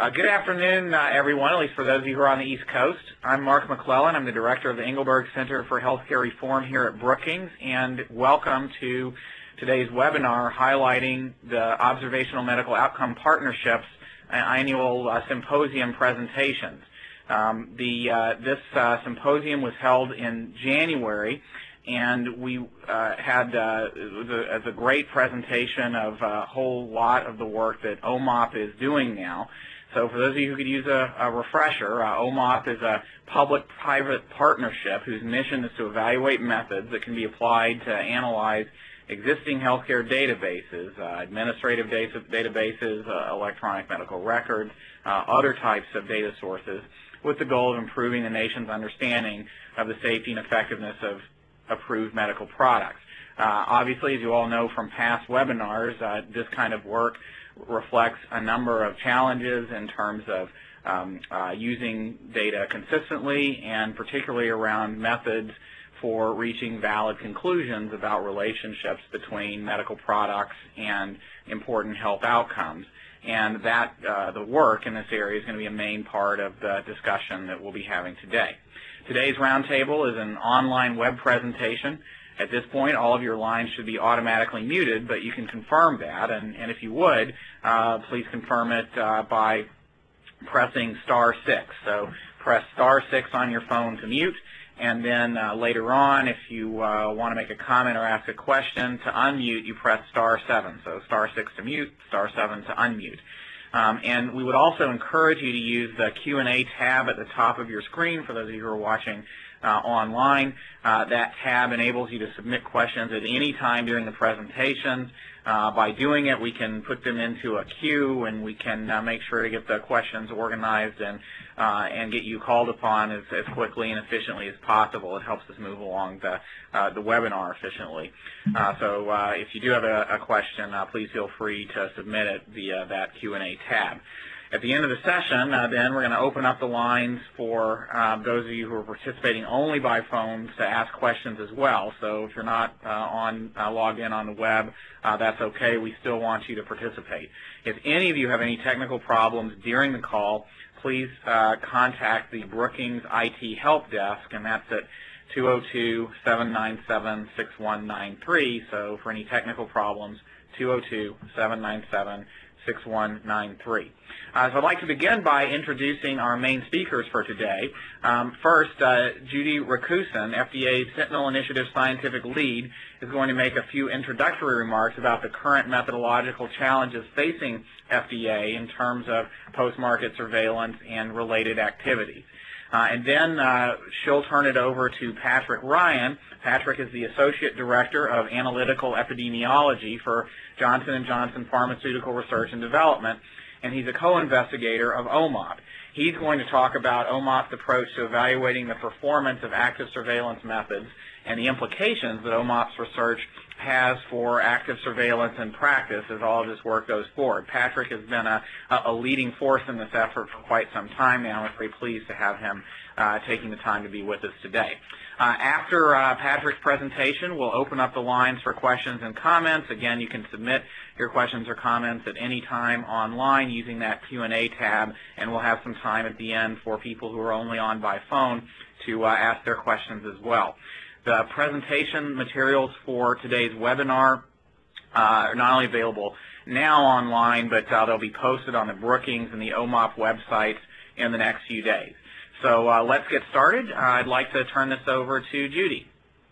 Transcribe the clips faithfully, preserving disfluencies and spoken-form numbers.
Uh, good afternoon, uh, everyone, at least for those of you who are on the East Coast. I'm Mark McClellan. I'm the director of the Engelberg Center for Healthcare Reform here at Brookings, and welcome to today's webinar highlighting the Observational Medical Outcome Partnerships uh, annual uh, symposium presentations. Um, the, uh, this uh, symposium was held in January, and we uh, had uh, it was a, it was a great presentation of a whole lot of the work that O M O P is doing now. So for those of you who could use a, a refresher, uh, O M O P is a public-private partnership whose mission is to evaluate methods that can be applied to analyze existing healthcare databases, uh, administrative data, databases, uh, electronic medical records, uh, other types of data sources, with the goal of improving the nation's understanding of the safety and effectiveness of approved medical products. Uh, obviously, as you all know from past webinars, uh, this kind of work reflects a number of challenges in terms of um, uh, using data consistently, and particularly around methods for reaching valid conclusions about relationships between medical products and important health outcomes. And that uh, the work in this area is going to be a main part of the discussion that we'll be having today. Today's roundtable is an online web presentation. At this point, all of your lines should be automatically muted, but you can confirm that, and, and if you would, uh, please confirm it uh, by pressing star six. So press star six on your phone to mute, and then uh, later on, if you uh, want to make a comment or ask a question, to unmute, you press star seven. So star six to mute, star seven to unmute. Um, and we would also encourage you to use the Q and A tab at the top of your screen for those of you who are watching uh, online. Uh, that tab enables you to submit questions at any time during the presentations. Uh, by doing it, we can put them into a queue, and we can uh, make sure to get the questions organized and uh, and get you called upon as, as quickly and efficiently as possible. It helps us move along the uh, the webinar efficiently. Uh, so uh, if you do have a, a question, uh, please feel free to submit it via that Q and A tab. At the end of the session, uh, then, we're going to open up the lines for uh, those of you who are participating only by phone to ask questions as well. So if you're not uh, on uh, logged in on the web, uh, that's okay. We still want you to participate. If any of you have any technical problems during the call, please uh, contact the Brookings I T Help Desk, and that's at two oh two, seven nine seven, six one nine three. So for any technical problems, two oh two, seven nine seven, six one nine three. Uh, so I'd like to begin by introducing our main speakers for today. Um, first, uh, Judy Racusin, F D A's Sentinel Initiative Scientific Lead, is going to make a few introductory remarks about the current methodological challenges facing F D A in terms of post-market surveillance and related activities. Uh, and then uh, she'll turn it over to Patrick Ryan. Patrick is the Associate Director of Analytical Epidemiology for Johnson and Johnson Pharmaceutical Research and Development, and he's a co-investigator of O M O P. He's going to talk about O M O P's approach to evaluating the performance of active surveillance methods and the implications that O M O P's research has for active surveillance and practice as all of this work goes forward. Patrick has been a, a leading force in this effort for quite some time now. I'm very pleased to have him uh, taking the time to be with us today. Uh, after uh, Patrick's presentation, we'll open up the lines for questions and comments. Again, you can submit your questions or comments at any time online using that Q and A tab, and we'll have some time at the end for people who are only on by phone to uh, ask their questions as well. The presentation materials for today's webinar uh, are not only available now online, but uh, they'll be posted on the Brookings and the O M O P websites in the next few days. So uh, let's get started. Uh, I'd like to turn this over to Judy.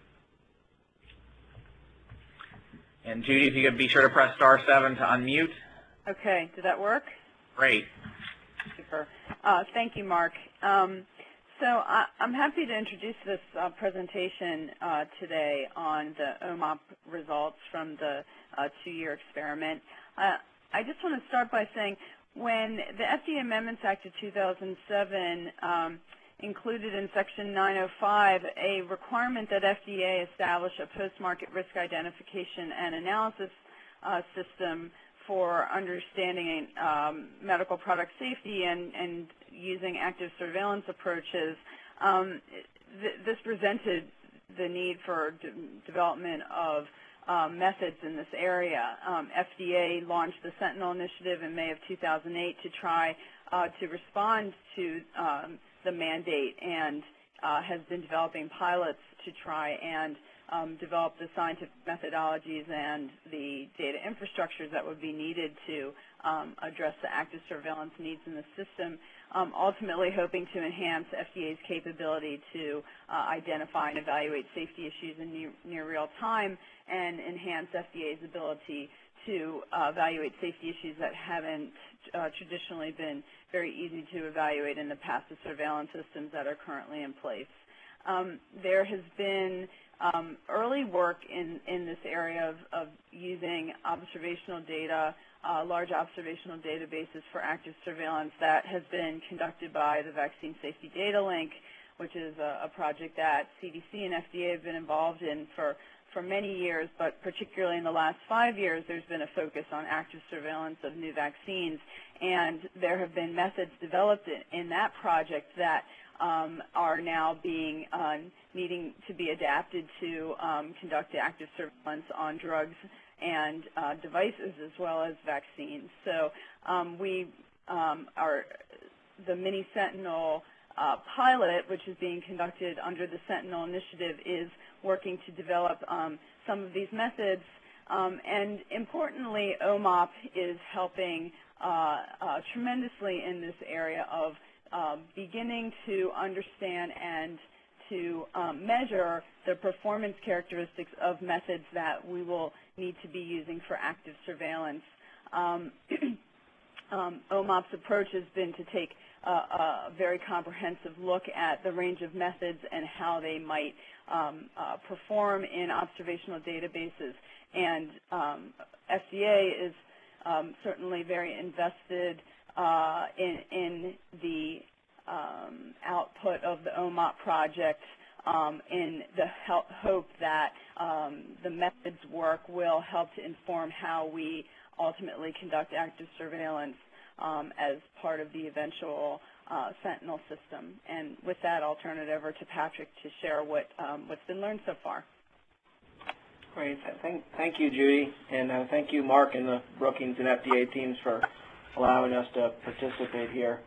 And Judy, if you could be sure to press star seven to unmute. Okay, did that work? Great. Super. Uh, thank you, Mark. Um, so I, I'm happy to introduce this uh, presentation uh, today on the O M O P results from the uh, two-year experiment. Uh, I just want to start by saying when the F D A Amendments Act of two thousand seven um, included in Section nine oh five a requirement that F D A establish a post-market risk identification and analysis uh, system for understanding um, medical product safety and, and using active surveillance approaches, um, th this presented the need for de development of uh, methods in this area. Um, F D A launched the Sentinel Initiative in May of two thousand eight to try uh, to respond to um, the mandate, and uh, has been developing pilots to try and um, develop the scientific methodologies and the data infrastructures that would be needed to um, address the active surveillance needs in the system, um, ultimately hoping to enhance F D A's capability to uh, identify and evaluate safety issues in near, near real time, and enhance F D A's ability to uh, evaluate safety issues that haven't uh, traditionally been very easy to evaluate in the passive surveillance systems that are currently in place. Um, there has been um, early work in, in this area of, of using observational data, uh, large observational databases for active surveillance that has been conducted by the Vaccine Safety Data Link, which is a, a project that C D C and F D A have been involved in for for many years, but particularly in the last five years, there's been a focus on active surveillance of new vaccines, and there have been methods developed in, in that project that um, are now being uh, needing to be adapted to um, conduct active surveillance on drugs and uh, devices as well as vaccines. So um, we um, are the Mini Sentinel uh, pilot, which is being conducted under the Sentinel Initiative, is working to develop um, some of these methods, um, and importantly, O M O P is helping uh, uh, tremendously in this area of uh, beginning to understand and to um, measure the performance characteristics of methods that we will need to be using for active surveillance. Um, um, O M O P's approach has been to take a, a very comprehensive look at the range of methods and how they might um, uh, perform in observational databases. And um, F D A is um, certainly very invested uh, in, in the um, output of the O M O P project, um, in the help, hope that um, the methods work will help to inform how we ultimately conduct active surveillance um, as part of the eventual uh, Sentinel system. And with that, I'll turn it over to Patrick to share what, um, what's been learned so far. Great. Thank, thank you, Judy, and uh, thank you, Mark, and the Brookings and F D A teams for allowing us to participate here.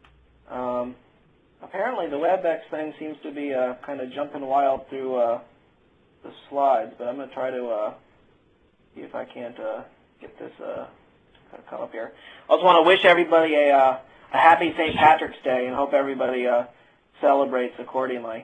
Um, apparently, the WebEx thing seems to be uh, kind of jumping wild through uh, the slides, but I'm going to try to uh, see if I can't uh, get this uh, to come up here. I also want to wish everybody a, uh, a happy Saint Patrick's Day and hope everybody uh, celebrates accordingly.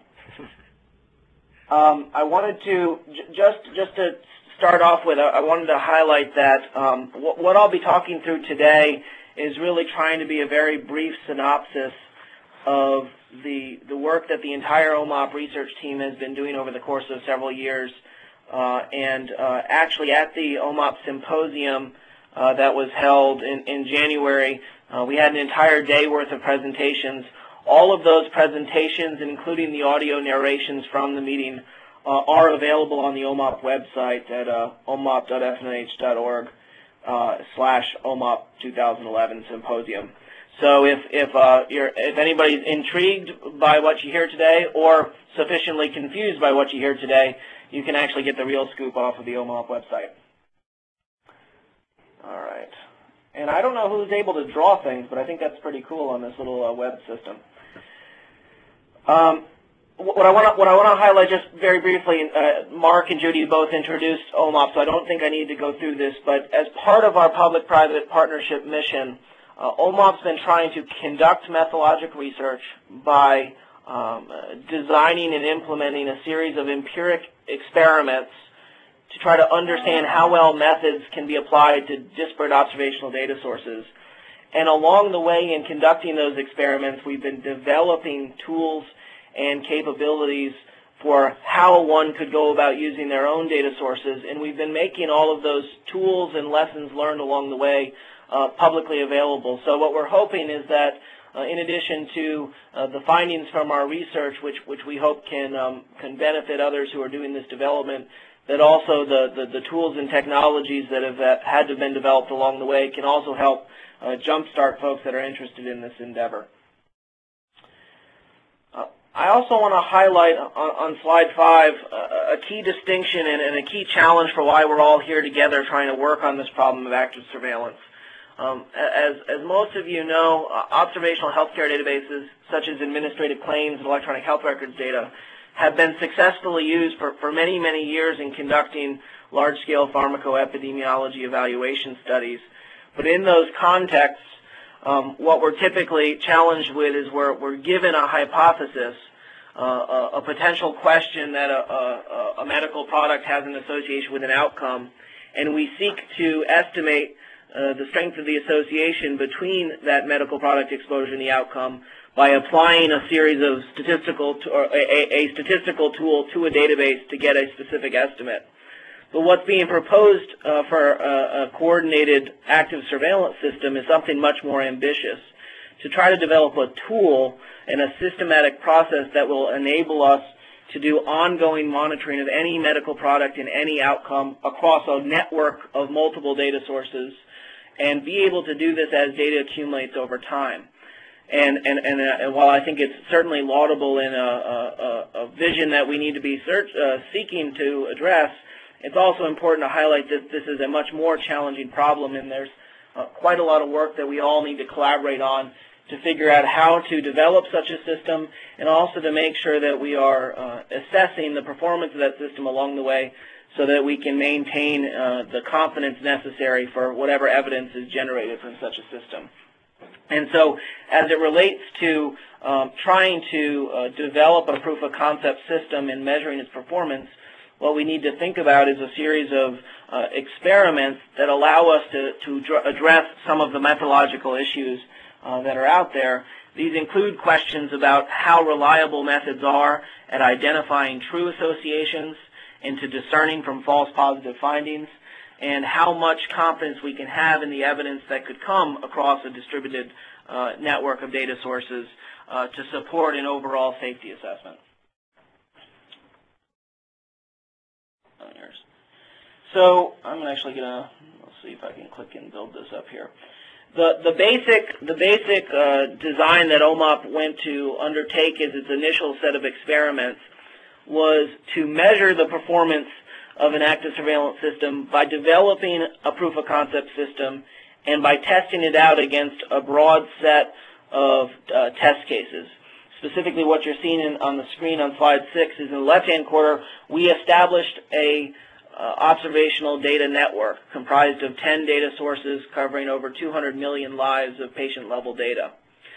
Um, I wanted to j just just to start off with, I wanted to highlight that um, what, what I'll be talking through today is really trying to be a very brief synopsis of the the work that the entire O M O P research team has been doing over the course of several years. Uh, and uh, actually, at the O M O P symposium uh, that was held in, in January, uh, we had an entire day worth of presentations. All of those presentations, including the audio narrations from the meeting, uh, are available on the O M O P website at uh, omop dot f n h dot org uh, slash O M O P twenty eleven symposium. So if if uh, you're if anybody's intrigued by what you hear today or sufficiently confused by what you hear today, you can actually get the real scoop off of the O M O P website. All right. And I don't know who's able to draw things, but I think that's pretty cool on this little uh, web system. Um, what I want to what I want to highlight just very briefly, uh, Mark and Judy both introduced O M O P, so I don't think I need to go through this. But as part of our public-private partnership mission, uh, O M O P's been trying to conduct methodologic research by um, designing and implementing a series of empiric experiments to try to understand how well methods can be applied to disparate observational data sources. And along the way in conducting those experiments, we've been developing tools and capabilities for how one could go about using their own data sources. And we've been making all of those tools and lessons learned along the way uh, publicly available. So what we're hoping is that uh, in addition to uh, the findings from our research, which, which we hope can, um, can benefit others who are doing this development, that also the, the, the tools and technologies that have uh, had to have been developed along the way can also help uh, jumpstart folks that are interested in this endeavor. Uh, I also want to highlight on, on slide five a, a key distinction and, and a key challenge for why we're all here together trying to work on this problem of active surveillance. Um, as, as most of you know, uh, observational healthcare databases, such as administrative claims and electronic health records data, have been successfully used for, for many, many years in conducting large-scale pharmacoepidemiology evaluation studies. But in those contexts, um, what we're typically challenged with is we're, we're given a hypothesis, uh, a, a potential question that a, a, a medical product has an association with an outcome, and we seek to estimate Uh, the strength of the association between that medical product exposure and the outcome by applying a series of statistical to, or a, a statistical tool to a database to get a specific estimate. But what's being proposed uh, for a, a coordinated active surveillance system is something much more ambitious, to try to develop a tool and a systematic process that will enable us to do ongoing monitoring of any medical product and any outcome across a network of multiple data sources, and be able to do this as data accumulates over time. And, and, and, uh, and while I think it's certainly laudable in a, a, a vision that we need to be search, uh, seeking to address, it's also important to highlight that this is a much more challenging problem, and there's uh, quite a lot of work that we all need to collaborate on to figure out how to develop such a system, and also to make sure that we are uh, assessing the performance of that system along the way, so that we can maintain uh, the confidence necessary for whatever evidence is generated from such a system. And so as it relates to um, trying to uh, develop a proof of concept system and measuring its performance, what we need to think about is a series of uh, experiments that allow us to, to address some of the methodological issues uh, that are out there. These include questions about how reliable methods are at identifying true associations, into discerning from false positive findings, and how much confidence we can have in the evidence that could come across a distributed uh, network of data sources uh, to support an overall safety assessment. So I'm actually going to, let's see if I can click and build this up here. The, the basic, the basic uh, design that O M O P went to undertake as its initial set of experiments was to measure the performance of an active surveillance system by developing a proof of concept system and by testing it out against a broad set of uh, test cases. Specifically, what you're seeing in, on the screen on slide six is in the left-hand corner, we established a uh, observational data network comprised of ten data sources covering over two hundred million lives of patient-level data.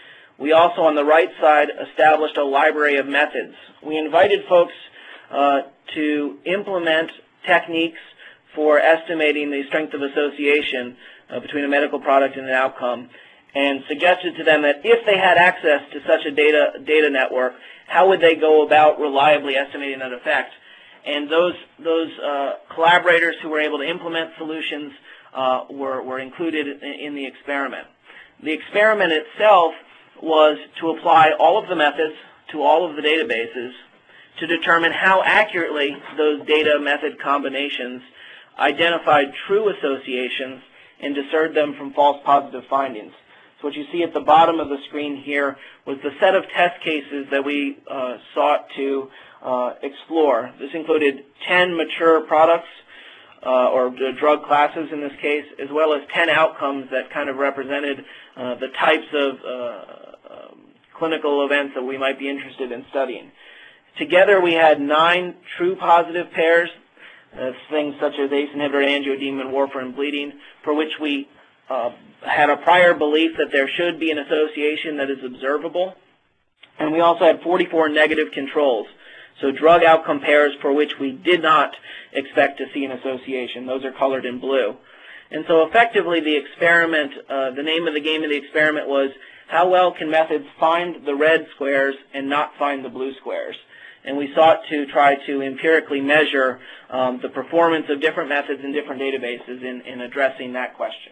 We also, on the right side, established a library of methods. We invited folks uh, to implement techniques for estimating the strength of association uh, between a medical product and an outcome, and suggested to them that if they had access to such a data, data network, how would they go about reliably estimating that effect? And those, those uh, collaborators who were able to implement solutions uh, were, were included in, in the experiment. The experiment itself was to apply all of the methods to all of the databases to determine how accurately those data method combinations identified true associations and discerned them from false positive findings. So what you see at the bottom of the screen here was the set of test cases that we uh, sought to uh, explore. This included ten mature products, uh, or drug classes in this case, as well as ten outcomes that kind of represented uh, the types of uh, clinical events that we might be interested in studying. Together we had nine true positive pairs, uh, things such as ACE inhibitor, angioedema, and warfarin bleeding, for which we uh, had a prior belief that there should be an association that is observable. And we also had forty-four negative controls, so drug outcome pairs for which we did not expect to see an association. Those are colored in blue. And so effectively the experiment, uh, the name of the game of the experiment was, how well can methods find the red squares and not find the blue squares? And we sought to try to empirically measure um, the performance of different methods in different databases in, in addressing that question.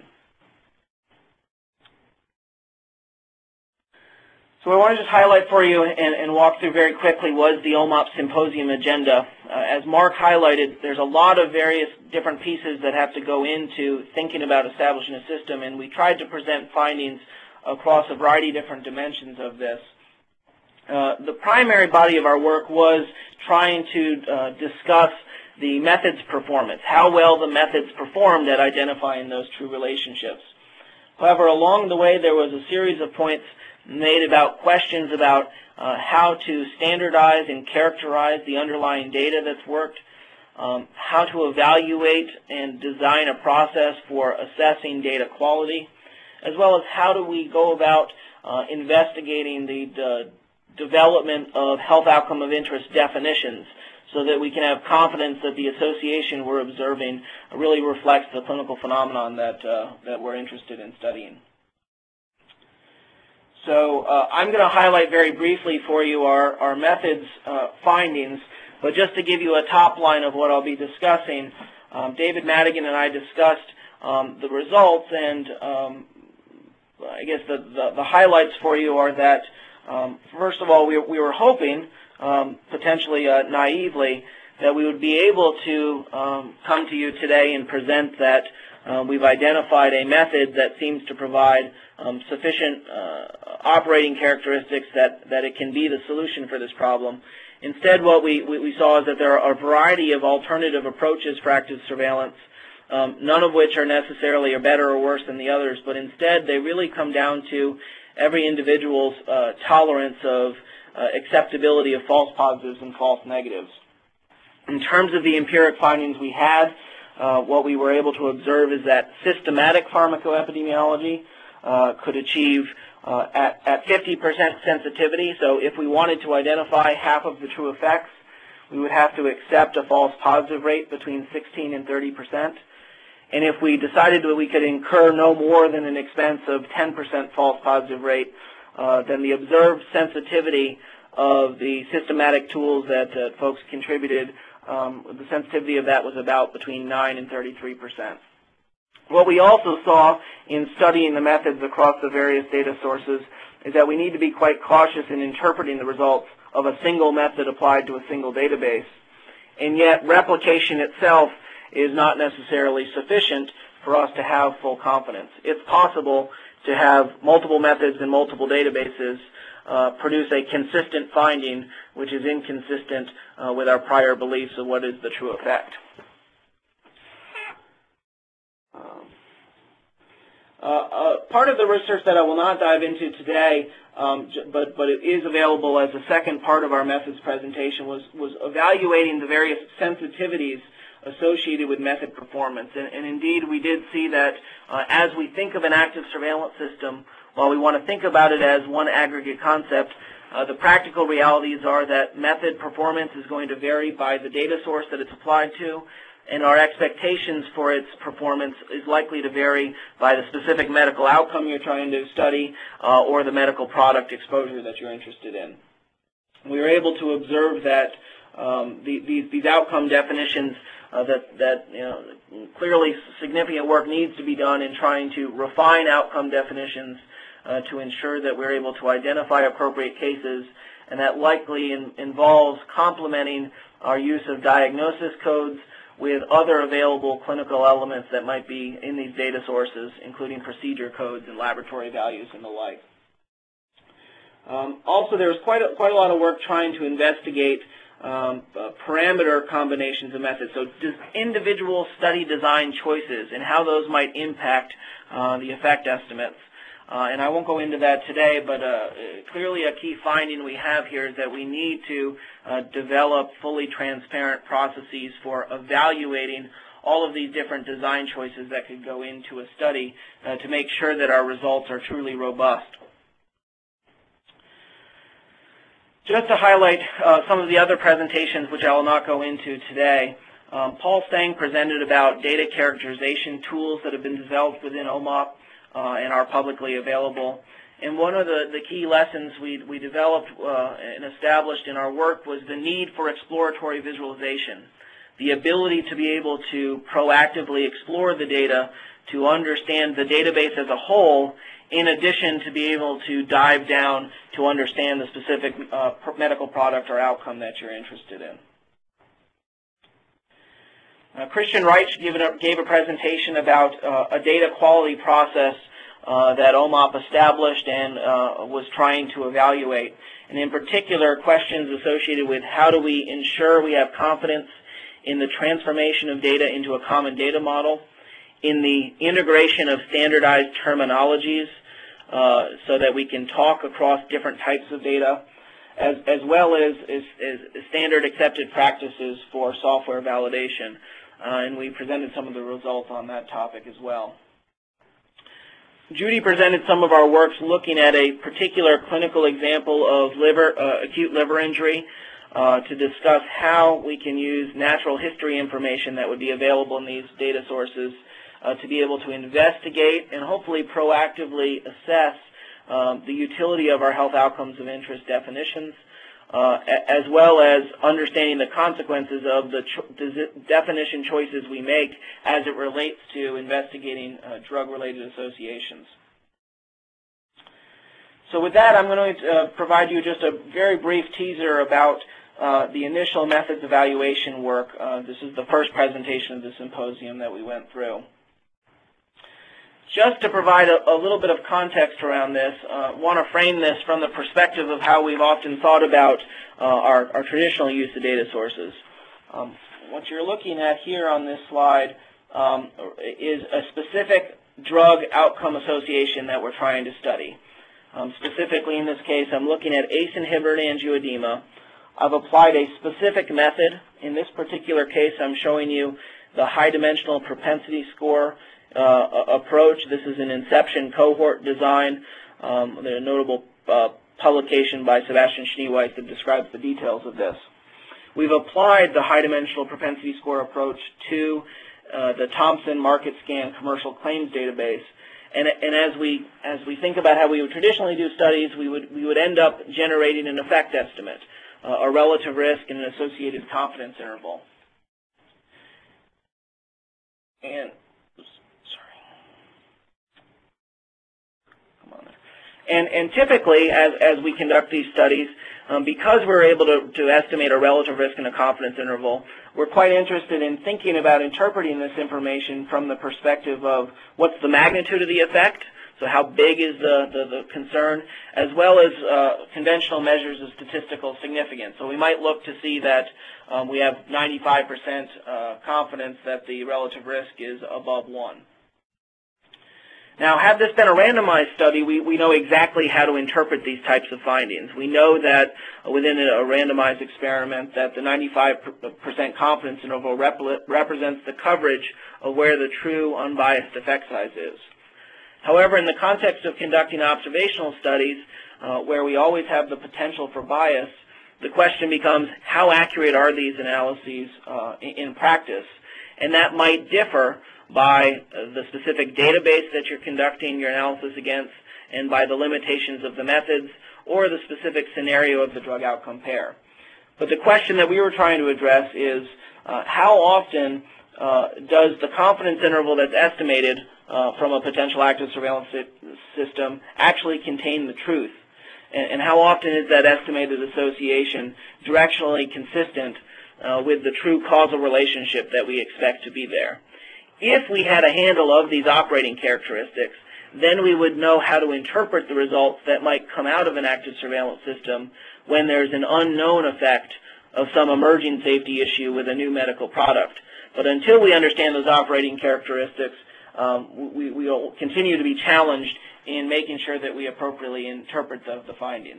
So what I want to just highlight for you and, and walk through very quickly was the O M O P Symposium agenda. Uh, as Mark highlighted, there's a lot of various different pieces that have to go into thinking about establishing a system, and we tried to present findings across a variety of different dimensions of this. Uh, the primary body of our work was trying to uh, discuss the method's performance, how well the methods performed at identifying those true relationships. However, along the way, there was a series of points made about questions about uh, how to standardize and characterize the underlying data that's worked, um, how to evaluate and design a process for assessing data quality, as well as how do we go about uh, investigating the, the development of health outcome of interest definitions so that we can have confidence that the association we're observing really reflects the clinical phenomenon that, uh, that we're interested in studying. So uh, I'm going to highlight very briefly for you our, our methods uh, findings, but just to give you a top line of what I'll be discussing, um, David Madigan and I discussed um, the results, and um, I guess the, the, the highlights for you are that, um, first of all, we, we were hoping, um, potentially uh, naively, that we would be able to um, come to you today and present that uh, we've identified a method that seems to provide um, sufficient uh, operating characteristics that, that it can be the solution for this problem. Instead, what we, we, we saw is that there are a variety of alternative approaches for active surveillance, um, none of which are necessarily are better or worse than the others, but instead they really come down to every individual's uh, tolerance of uh, acceptability of false positives and false negatives. In terms of the empiric findings we had, uh, what we were able to observe is that systematic pharmacoepidemiology uh, could achieve uh, at, at fifty percent sensitivity. So if we wanted to identify half of the true effects, we would have to accept a false positive rate between sixteen and thirty percent. And if we decided that we could incur no more than an expense of ten percent false positive rate, uh, then the observed sensitivity of the systematic tools that uh, folks contributed, um, the sensitivity of that was about between nine and thirty-three percent. What we also saw in studying the methods across the various data sources is that we need to be quite cautious in interpreting the results of a single method applied to a single database. And yet replication itself is not necessarily sufficient for us to have full confidence. It's possible to have multiple methods and multiple databases uh, produce a consistent finding which is inconsistent uh, with our prior beliefs of what is the true effect. Um, uh, uh, part of the research that I will not dive into today, um, but, but it is available as a second part of our methods presentation, was, was evaluating the various sensitivities associated with method performance. And, and indeed, we did see that uh, as we think of an active surveillance system, while we want to think about it as one aggregate concept, uh, the practical realities are that method performance is going to vary by the data source that it's applied to, and our expectations for its performance is likely to vary by the specific medical outcome you're trying to study uh, or the medical product exposure that you're interested in. We were able to observe that um, the, these, these outcome definitions Uh, that, that you know, clearly significant work needs to be done in trying to refine outcome definitions uh, to ensure that we're able to identify appropriate cases, and that likely in, involves complementing our use of diagnosis codes with other available clinical elements that might be in these data sources, including procedure codes and laboratory values and the like. Um, also, there was quite a, quite a lot of work trying to investigate Um, uh, parameter combinations of methods, so individual study design choices and how those might impact uh, the effect estimates. Uh, and I won't go into that today, but uh, clearly a key finding we have here is that we need to uh, develop fully transparent processes for evaluating all of these different design choices that could go into a study uh, to make sure that our results are truly robust. Just to highlight uh, some of the other presentations, which I will not go into today, um, Paul Stang presented about data characterization tools that have been developed within O M O P uh, and are publicly available. And one of the, the key lessons we, we developed uh, and established in our work was the need for exploratory visualization, the ability to be able to proactively explore the data to understand the database as a whole, in addition to be able to dive down to understand the specific uh, medical product or outcome that you're interested in. Uh, Christian Reich gave, a, gave a presentation about uh, a data quality process uh, that O M O P established and uh, was trying to evaluate. And in particular, questions associated with how do we ensure we have confidence in the transformation of data into a common data model, in the integration of standardized terminologies uh, so that we can talk across different types of data, as, as well as, as, as standard accepted practices for software validation. Uh, and we presented some of the results on that topic as well. Judy presented some of our works looking at a particular clinical example of liver, uh, acute liver injury uh, to discuss how we can use natural history information that would be available in these data sources uh, to be able to investigate and hopefully proactively assess um, the utility of our health outcomes of interest definitions, uh, as well as understanding the consequences of the cho definition choices we make as it relates to investigating uh, drug-related associations. So with that, I'm going to uh, provide you just a very brief teaser about uh, the initial methods evaluation work. Uh, this is the first presentation of the symposium that we went through. Just to provide a, a little bit of context around this, I uh, want to frame this from the perspective of how we've often thought about uh, our, our traditional use of data sources. Um, what you're looking at here on this slide um, is a specific drug outcome association that we're trying to study. Um, specifically in this case, I'm looking at A C E inhibitor angioedema. I've applied a specific method. In this particular case, I'm showing you the high dimensional propensity score Uh, approach. This is an inception cohort design. Um, there's a notable uh, publication by Sebastian Schneeweiss that describes the details of this. We've applied the high dimensional propensity score approach to uh, the Thomson Market Scan commercial claims database. And, and as we as we think about how we would traditionally do studies, we would we would end up generating an effect estimate, uh, a relative risk, and an associated confidence interval. And And, and typically, as, as we conduct these studies, um, because we're able to, to estimate a relative risk and a confidence interval, we're quite interested in thinking about interpreting this information from the perspective of what's the magnitude of the effect, so how big is the, the, the concern, as well as uh, conventional measures of statistical significance. So we might look to see that um, we have ninety-five percent uh, confidence that the relative risk is above one. Now, had this been a randomized study, we, we know exactly how to interpret these types of findings. We know that within a randomized experiment that the ninety-five percent confidence interval rep represents the coverage of where the true unbiased effect size is. However, in the context of conducting observational studies, uh, where we always have the potential for bias, the question becomes how accurate are these analyses uh, in, in practice? And that might differ by the specific database that you're conducting your analysis against and by the limitations of the methods or the specific scenario of the drug outcome pair. But the question that we were trying to address is uh, how often uh, does the confidence interval that's estimated uh, from a potential active surveillance system actually contain the truth? And, and how often is that estimated association directionally consistent uh, with the true causal relationship that we expect to be there? If we had a handle of these operating characteristics, then we would know how to interpret the results that might come out of an active surveillance system when there's an unknown effect of some emerging safety issue with a new medical product. But until we understand those operating characteristics, um, we, we will continue to be challenged in making sure that we appropriately interpret the, the findings.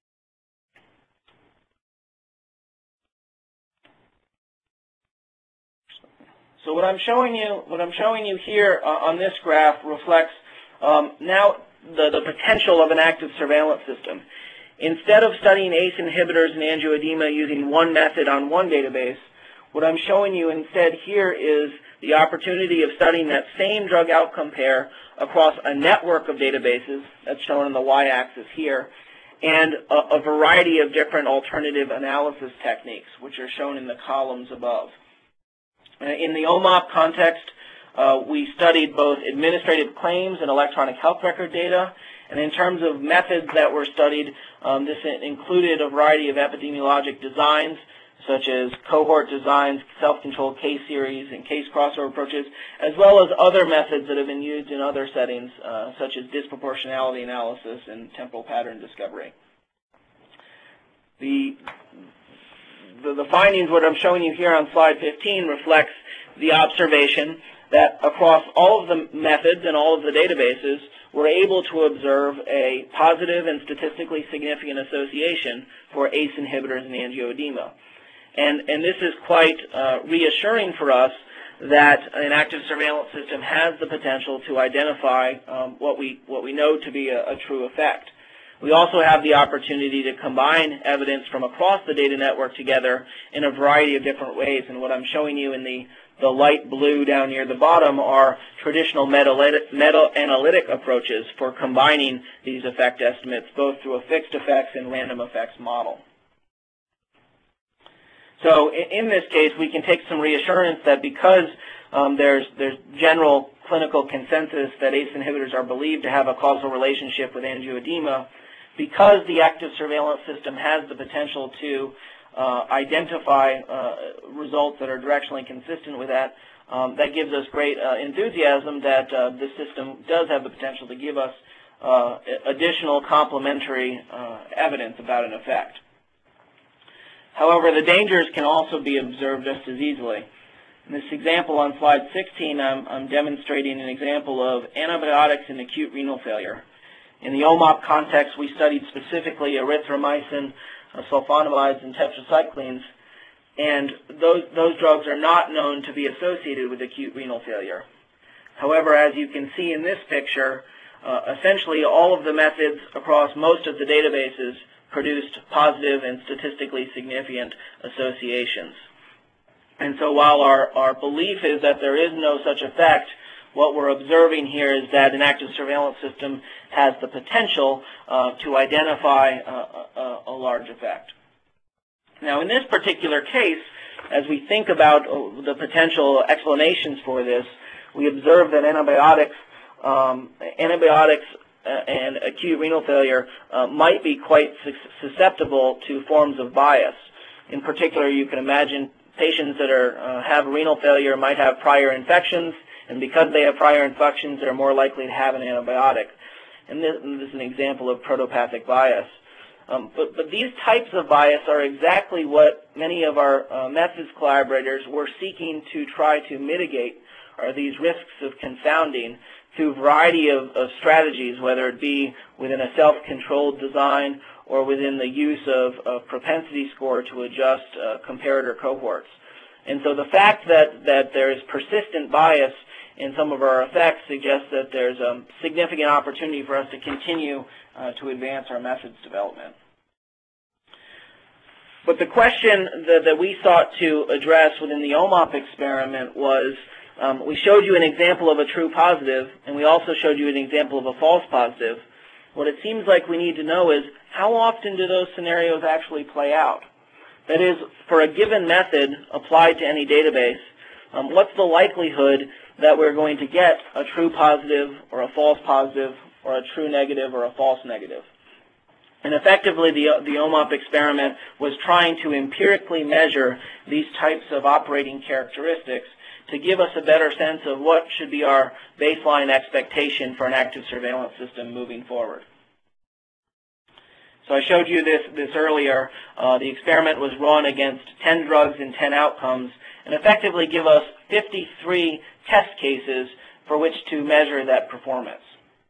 So what I'm showing you, what I'm showing you here uh, on this graph reflects um, now the, the potential of an active surveillance system. Instead of studying A C E inhibitors and angioedema using one method on one database, what I'm showing you instead here is the opportunity of studying that same drug outcome pair across a network of databases, that's shown on the y-axis here, and a, a variety of different alternative analysis techniques, which are shown in the columns above. In the O M O P context, uh, we studied both administrative claims and electronic health record data. And in terms of methods that were studied, um, this included a variety of epidemiologic designs, such as cohort designs, self-controlled case series, and case crossover approaches, as well as other methods that have been used in other settings, uh, such as disproportionality analysis and temporal pattern discovery. The, the, the findings, what I'm showing you here on slide fifteen, reflects the observation that across all of the methods and all of the databases, we're able to observe a positive and statistically significant association for A C E inhibitors and angioedema. And, and this is quite uh, reassuring for us that an active surveillance system has the potential to identify um, what, we, what we know to be a, a true effect. We also have the opportunity to combine evidence from across the data network together in a variety of different ways. And what I'm showing you in the, the light blue down near the bottom are traditional meta-analytic approaches for combining these effect estimates, both through a fixed effects and random effects model. So in this case, we can take some reassurance that because um, there's, there's general clinical consensus that A C E inhibitors are believed to have a causal relationship with angioedema, because the active surveillance system has the potential to uh, identify uh, results that are directionally consistent with that, um, that gives us great uh, enthusiasm that uh, this system does have the potential to give us uh, additional complementary uh, evidence about an effect. However, the dangers can also be observed just as easily. In this example on slide sixteen, I'm, I'm demonstrating an example of antibiotics in acute renal failure. In the O M O P context, we studied specifically erythromycin, uh, sulfonamides, and tetracyclines, and those, those drugs are not known to be associated with acute renal failure. However, as you can see in this picture, uh, essentially all of the methods across most of the databases produced positive and statistically significant associations. And so while our, our belief is that there is no such effect, what we're observing here is that an active surveillance system has the potential uh, to identify a, a, a large effect. Now, in this particular case, as we think about the potential explanations for this, we observe that antibiotics, um, antibiotics and acute renal failure uh, might be quite susceptible to forms of bias. In particular, you can imagine patients that are, uh, have renal failure might have prior infections, and because they have prior infections, they're more likely to have an antibiotic. And this, and this is an example of protopathic bias. Um, but, but these types of bias are exactly what many of our uh, methods collaborators were seeking to try to mitigate, are these risks of confounding through a variety of, of strategies, whether it be within a self-controlled design or within the use of, of propensity score to adjust uh, comparator cohorts. And so the fact that, that there is persistent bias in some of our effects suggests that there's a significant opportunity for us to continue uh, to advance our methods development. But the question that, that we sought to address within the O M O P experiment was, um, we showed you an example of a true positive, and we also showed you an example of a false positive. What it seems like we need to know is, how often do those scenarios actually play out? That is, for a given method applied to any database, um, what's the likelihood that we're going to get a true positive or a false positive or a true negative or a false negative? And effectively, the, the O M O P experiment was trying to empirically measure these types of operating characteristics to give us a better sense of what should be our baseline expectation for an active surveillance system moving forward. So I showed you this, this earlier. Uh, the experiment was run against ten drugs and ten outcomes, and effectively give us fifty-three test cases for which to measure that performance.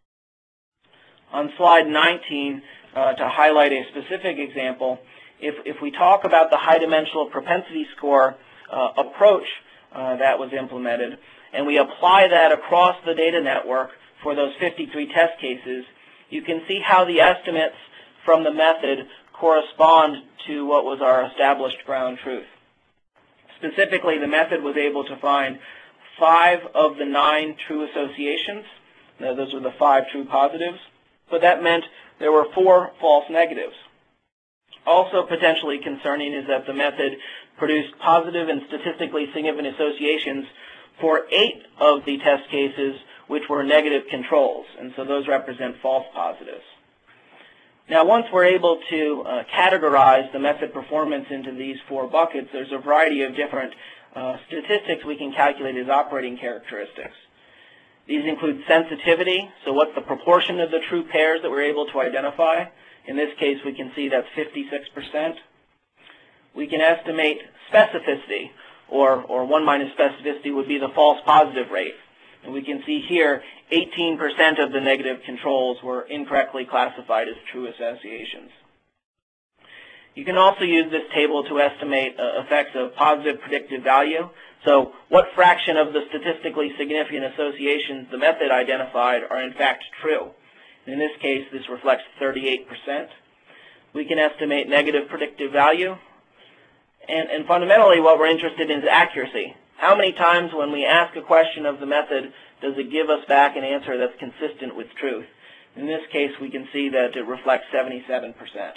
On slide nineteen, uh, to highlight a specific example, if, if we talk about the high-dimensional propensity score uh, approach uh, that was implemented, and we apply that across the data network for those fifty-three test cases, you can see how the estimates from the method correspond to what was our established ground truth. Specifically, the method was able to find five of the nine true associations. Now, those are the five true positives, but that meant there were four false negatives. Also potentially concerning is that the method produced positive and statistically significant associations for eight of the test cases, which were negative controls, and so those represent false positives. Now, once we're able to uh, categorize the method performance into these four buckets, there's a variety of different uh, statistics we can calculate as operating characteristics. These include sensitivity, so what's the proportion of the true pairs that we're able to identify. In this case, we can see that's fifty-six percent. We can estimate specificity, or, or one minus specificity would be the false positive rate. And we can see here eighteen percent of the negative controls were incorrectly classified as true associations. You can also use this table to estimate uh, effects of positive predictive value. So what fraction of the statistically significant associations the method identified are in fact true? In this case, this reflects thirty-eight percent. We can estimate negative predictive value. And, and fundamentally, what we're interested in is accuracy. How many times when we ask a question of the method does it give us back an answer that's consistent with truth? In this case, we can see that it reflects seventy-seven percent.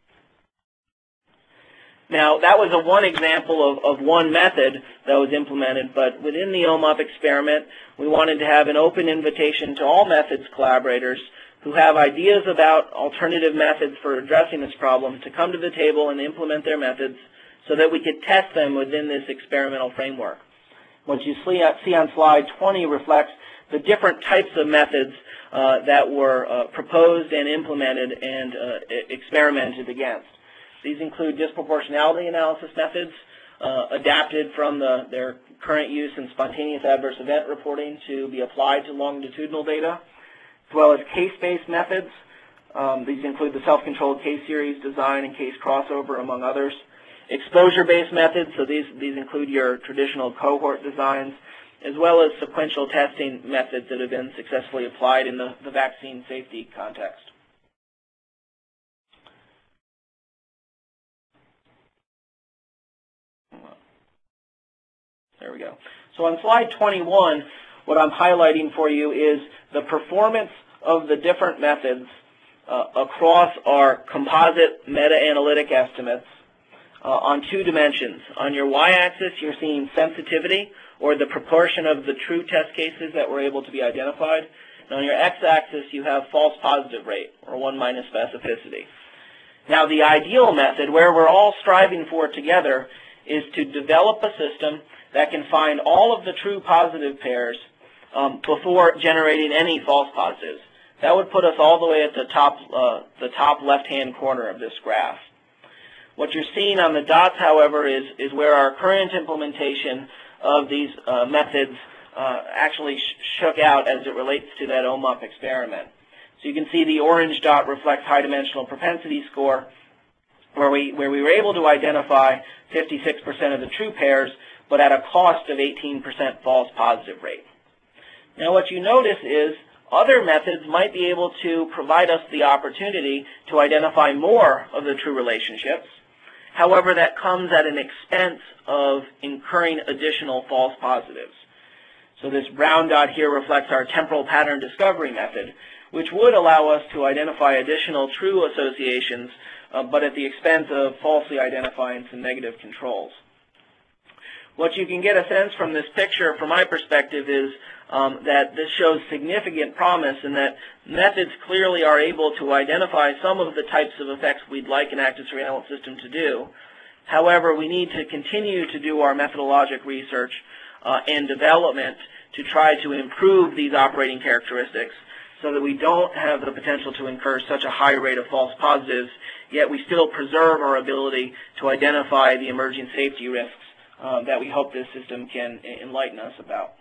Now, that was a one example of, of one method that was implemented, but within the O M O P experiment, we wanted to have an open invitation to all methods collaborators who have ideas about alternative methods for addressing this problem to come to the table and implement their methods so that we could test them within this experimental framework. What you see on slide twenty reflects the different types of methods uh, that were uh, proposed and implemented and uh, experimented against. These include disproportionality analysis methods, uh, adapted from the, their current use in spontaneous adverse event reporting to be applied to longitudinal data, as well as case-based methods. Um, these include the self-controlled case series design and case crossover, among others. Exposure-based methods, so these, these include your traditional cohort designs, as well as sequential testing methods that have been successfully applied in the, the vaccine safety context. There we go. So on slide twenty-one, what I'm highlighting for you is the performance of the different methods uh, across our composite meta-analytic estimates uh, on two dimensions. On your y-axis, you're seeing sensitivity, or the proportion of the true test cases that were able to be identified. And on your x-axis, you have false positive rate, or one minus specificity. Now, the ideal method, where we're all striving for together, is to develop a system that can find all of the true positive pairs um, before generating any false positives. That would put us all the way at the top, uh, the top left-hand corner of this graph. What you're seeing on the dots, however, is, is where our current implementation of these uh, methods uh, actually sh shook out as it relates to that O M O P experiment. So you can see the orange dot reflects high-dimensional propensity score, where we, where we were able to identify fifty-six percent of the true pairs, but at a cost of eighteen percent false positive rate. Now, what you notice is other methods might be able to provide us the opportunity to identify more of the true relationships. However, that comes at an expense of incurring additional false positives. So this brown dot here reflects our temporal pattern discovery method, which would allow us to identify additional true associations, uh, but at the expense of falsely identifying some negative controls. What you can get a sense from this picture, from my perspective, is um, that this shows significant promise in that methods clearly are able to identify some of the types of effects we'd like an active surveillance system to do. However, we need to continue to do our methodologic research uh, and development to try to improve these operating characteristics so that we don't have the potential to incur such a high rate of false positives, yet we still preserve our ability to identify the emerging safety risks Uh, that we hope this system can enlighten us about.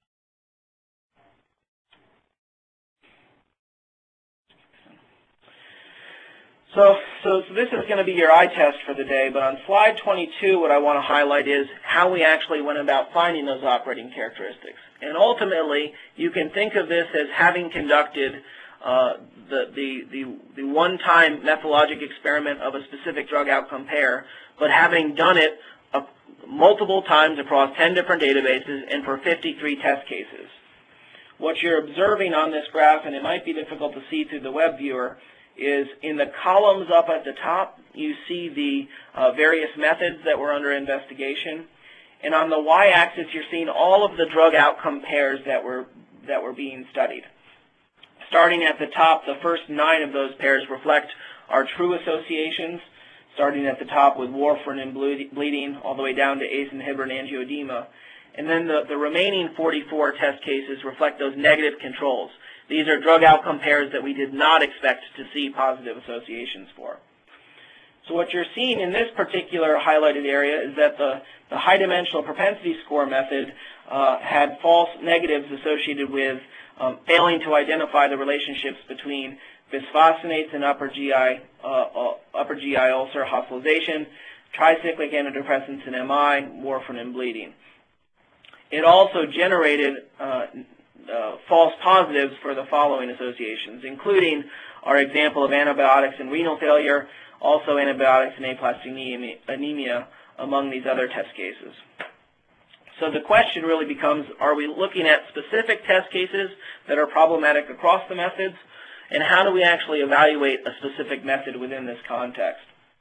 So, so, so this is going to be your eye test for the day, but on slide twenty-two, what I want to highlight is how we actually went about finding those operating characteristics. And ultimately, you can think of this as having conducted uh, the, the, the, the one-time methodologic experiment of a specific drug outcome pair, but having done it multiple times across ten different databases and for fifty-three test cases. What you're observing on this graph, and it might be difficult to see through the web viewer, is in the columns up at the top, you see the uh, various methods that were under investigation. And on the y-axis, you're seeing all of the drug outcome pairs that were, that were being studied. Starting at the top, the first nine of those pairs reflect our true associations, starting at the top with warfarin and bleeding, all the way down to A C E inhibitor and angioedema. And then the, the remaining forty-four test cases reflect those negative controls. These are drug outcome pairs that we did not expect to see positive associations for. So what you're seeing in this particular highlighted area is that the, the high-dimensional propensity score method uh, had false negatives associated with um, failing to identify the relationships between bisphosphonates and upper G I, uh, uh, upper G I ulcer hospitalization, tricyclic antidepressants and M I, warfarin and bleeding. It also generated uh, uh, false positives for the following associations, including our example of antibiotics and renal failure, also antibiotics and aplastic anemia, among these other test cases. So the question really becomes, are we looking at specific test cases that are problematic across the methods, and how do we actually evaluate a specific method within this context?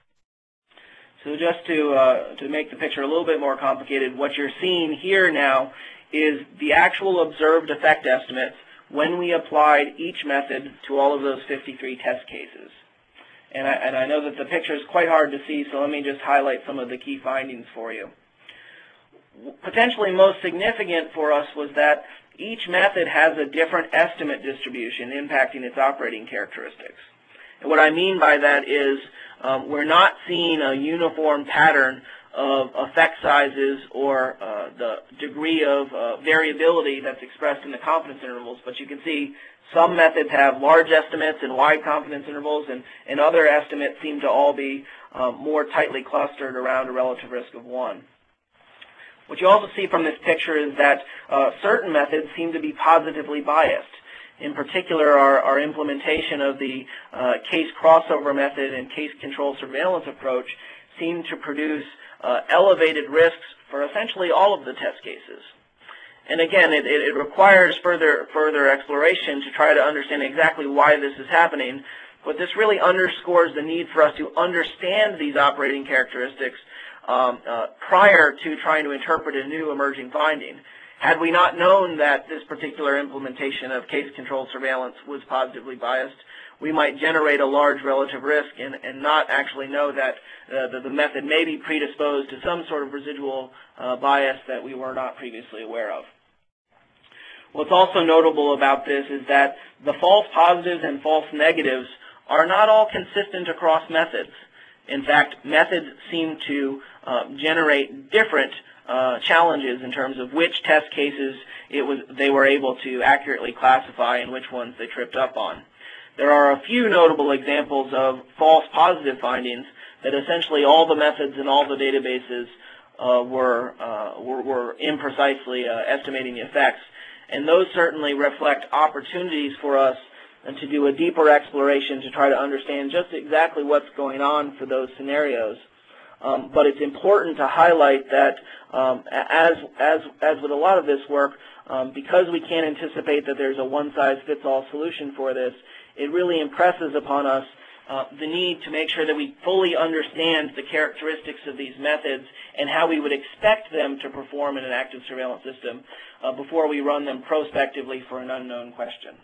So just to, uh, to make the picture a little bit more complicated, what you're seeing here now is the actual observed effect estimates when we applied each method to all of those fifty-three test cases. And I, and I know that the picture is quite hard to see, so let me just highlight some of the key findings for you. Potentially most significant for us was that each method has a different estimate distribution impacting its operating characteristics. And what I mean by that is um, we're not seeing a uniform pattern of effect sizes or uh, the degree of uh, variability that's expressed in the confidence intervals, but you can see some methods have large estimates and wide confidence intervals, and, and other estimates seem to all be um, more tightly clustered around a relative risk of one. What you also see from this picture is that uh, certain methods seem to be positively biased. In particular, our, our implementation of the uh, case crossover method and case control surveillance approach seem to produce uh, elevated risks for essentially all of the test cases. And again, it, it requires further, further exploration to try to understand exactly why this is happening, but this really underscores the need for us to understand these operating characteristics um, uh, prior to trying to interpret a new emerging finding. Had we not known that this particular implementation of case-controlled surveillance was positively biased, we might generate a large relative risk and, and not actually know that uh, the, the method may be predisposed to some sort of residual uh, bias that we were not previously aware of. What's also notable about this is that the false positives and false negatives are not all consistent across methods. In fact, methods seem to uh, generate different uh, challenges in terms of which test cases it was they were able to accurately classify and which ones they tripped up on. There are a few notable examples of false positive findings that essentially all the methods and all the databases uh, were, uh, were, were imprecisely uh, estimating the effects. And those certainly reflect opportunities for us and to do a deeper exploration to try to understand just exactly what's going on for those scenarios. Um, but it's important to highlight that um, as, as, as with a lot of this work, um, because we can't anticipate that there's a one-size-fits-all solution for this, it really impresses upon us uh, the need to make sure that we fully understand the characteristics of these methods and how we would expect them to perform in an active surveillance system uh, before we run them prospectively for an unknown question.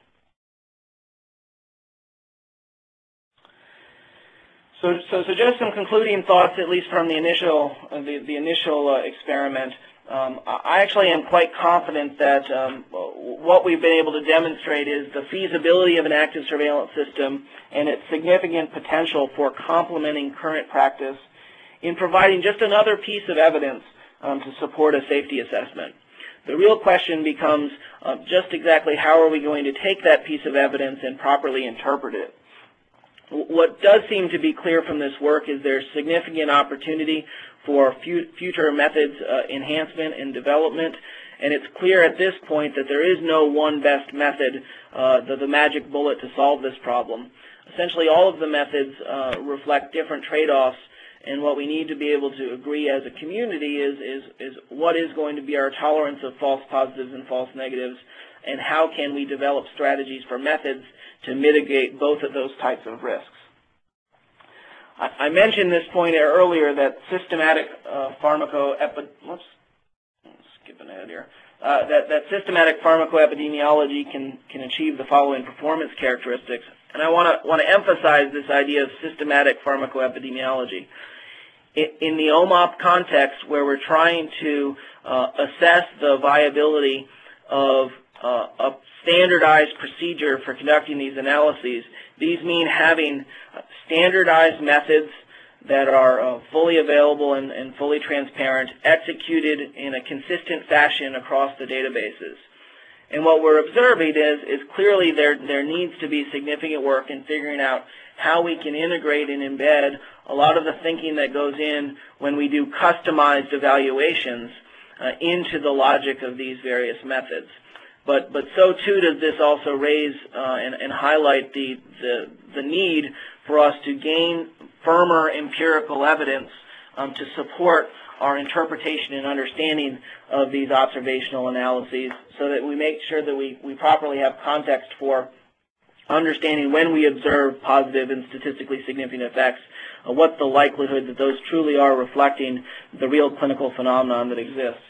So, so, so just some concluding thoughts, at least from the initial, uh, the, the initial uh, experiment. Um, I actually am quite confident that um, what we've been able to demonstrate is the feasibility of an active surveillance system and its significant potential for complementing current practice in providing just another piece of evidence um, to support a safety assessment. The real question becomes uh, just exactly how are we going to take that piece of evidence and properly interpret it. What does seem to be clear from this work is there's significant opportunity for future methods uh, enhancement and development, and it's clear at this point that there is no one best method, uh, the, the magic bullet to solve this problem. Essentially, all of the methods uh, reflect different trade-offs, and what we need to be able to agree as a community is, is, is what is going to be our tolerance of false positives and false negatives, and how can we develop strategies for methods to mitigate both of those types of risks. I, I mentioned this point earlier that systematic uh, pharmacoepi... Let's skip ahead here. uh, that, that systematic pharmacoepidemiology can, can achieve the following performance characteristics. And I want to want to emphasize this idea of systematic pharmacoepidemiology. In, in the O M O P context, where we're trying to uh, assess the viability of uh, a standardized procedure for conducting these analyses, these mean having standardized methods that are uh, fully available and, and fully transparent, executed in a consistent fashion across the databases. And what we're observing is, is clearly there, there needs to be significant work in figuring out how we can integrate and embed a lot of the thinking that goes in when we do customized evaluations uh, into the logic of these various methods. But, but so too does this also raise uh, and, and highlight the, the, the need for us to gain firmer empirical evidence um, to support our interpretation and understanding of these observational analyses, so that we make sure that we, we properly have context for understanding when we observe positive and statistically significant effects, uh, what's the likelihood that those truly are reflecting the real clinical phenomenon that exists.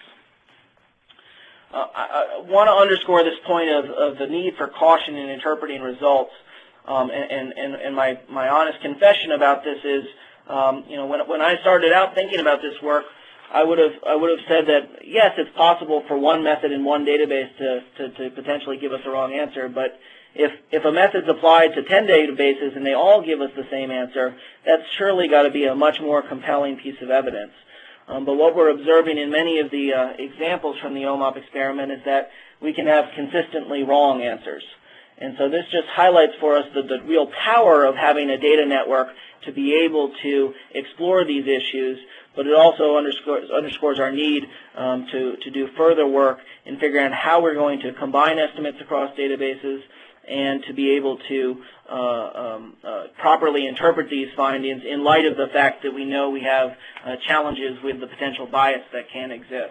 Uh, I, I want to underscore this point of, of the need for caution in interpreting results, um, and, and, and my, my honest confession about this is, um, you know, when, when I started out thinking about this work, I would have I would have said that yes, it's possible for one method in one database to, to, to potentially give us the wrong answer, but if if a method's applied to ten databases and they all give us the same answer, that's surely got to be a much more compelling piece of evidence. Um, but what we're observing in many of the uh, examples from the O M O P experiment is that we can have consistently wrong answers. And so this just highlights for us the, the real power of having a data network to be able to explore these issues, but it also underscores, underscores our need um, to, to do further work in figuring out how we're going to combine estimates across databases and to be able to uh, um, uh, properly interpret these findings in light of the fact that we know we have uh, challenges with the potential bias that can exist.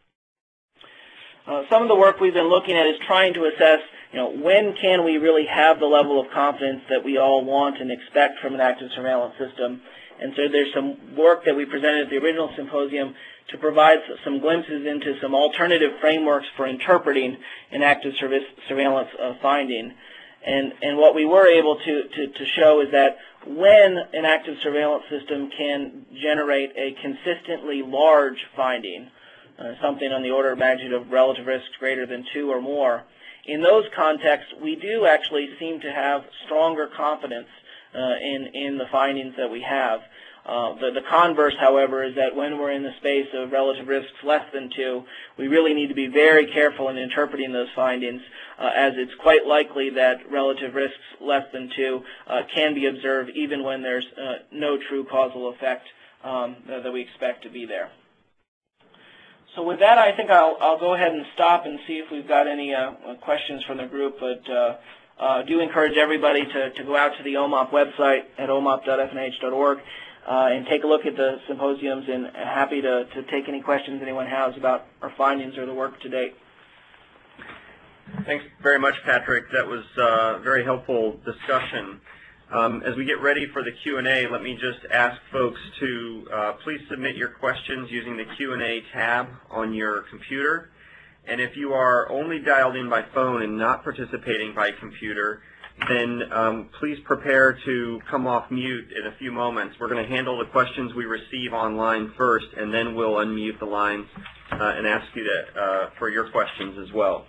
Uh, some of the work we've been looking at is trying to assess, you know, when can we really have the level of confidence that we all want and expect from an active surveillance system. And so there's some work that we presented at the original symposium to provide some glimpses into some alternative frameworks for interpreting an active surveillance uh, finding. And, and what we were able to, to, to show is that when an active surveillance system can generate a consistently large finding, uh, something on the order of magnitude of relative risks greater than two or more, in those contexts, we do actually seem to have stronger confidence uh, in, in the findings that we have. Uh, the, the converse, however, is that when we're in the space of relative risks less than two, we really need to be very careful in interpreting those findings, uh, as it's quite likely that relative risks less than two uh, can be observed even when there's uh, no true causal effect um, that, that we expect to be there. So with that, I think I'll, I'll go ahead and stop and see if we've got any uh, questions from the group, but uh, uh, do encourage everybody to, to go out to the O M O P website at O M O P dot F N H dot org uh, and take a look at the symposiums, and happy to, to take any questions anyone has about our findings or the work to date. Thanks very much, Patrick. That was a very helpful discussion. Um, as we get ready for the Q and A, let me just ask folks to uh, please submit your questions using the Q and A tab on your computer. And if you are only dialed in by phone and not participating by computer, then um, please prepare to come off mute in a few moments. We're going to handle the questions we receive online first, and then we'll unmute the lines uh, and ask you to, uh, for your questions as well.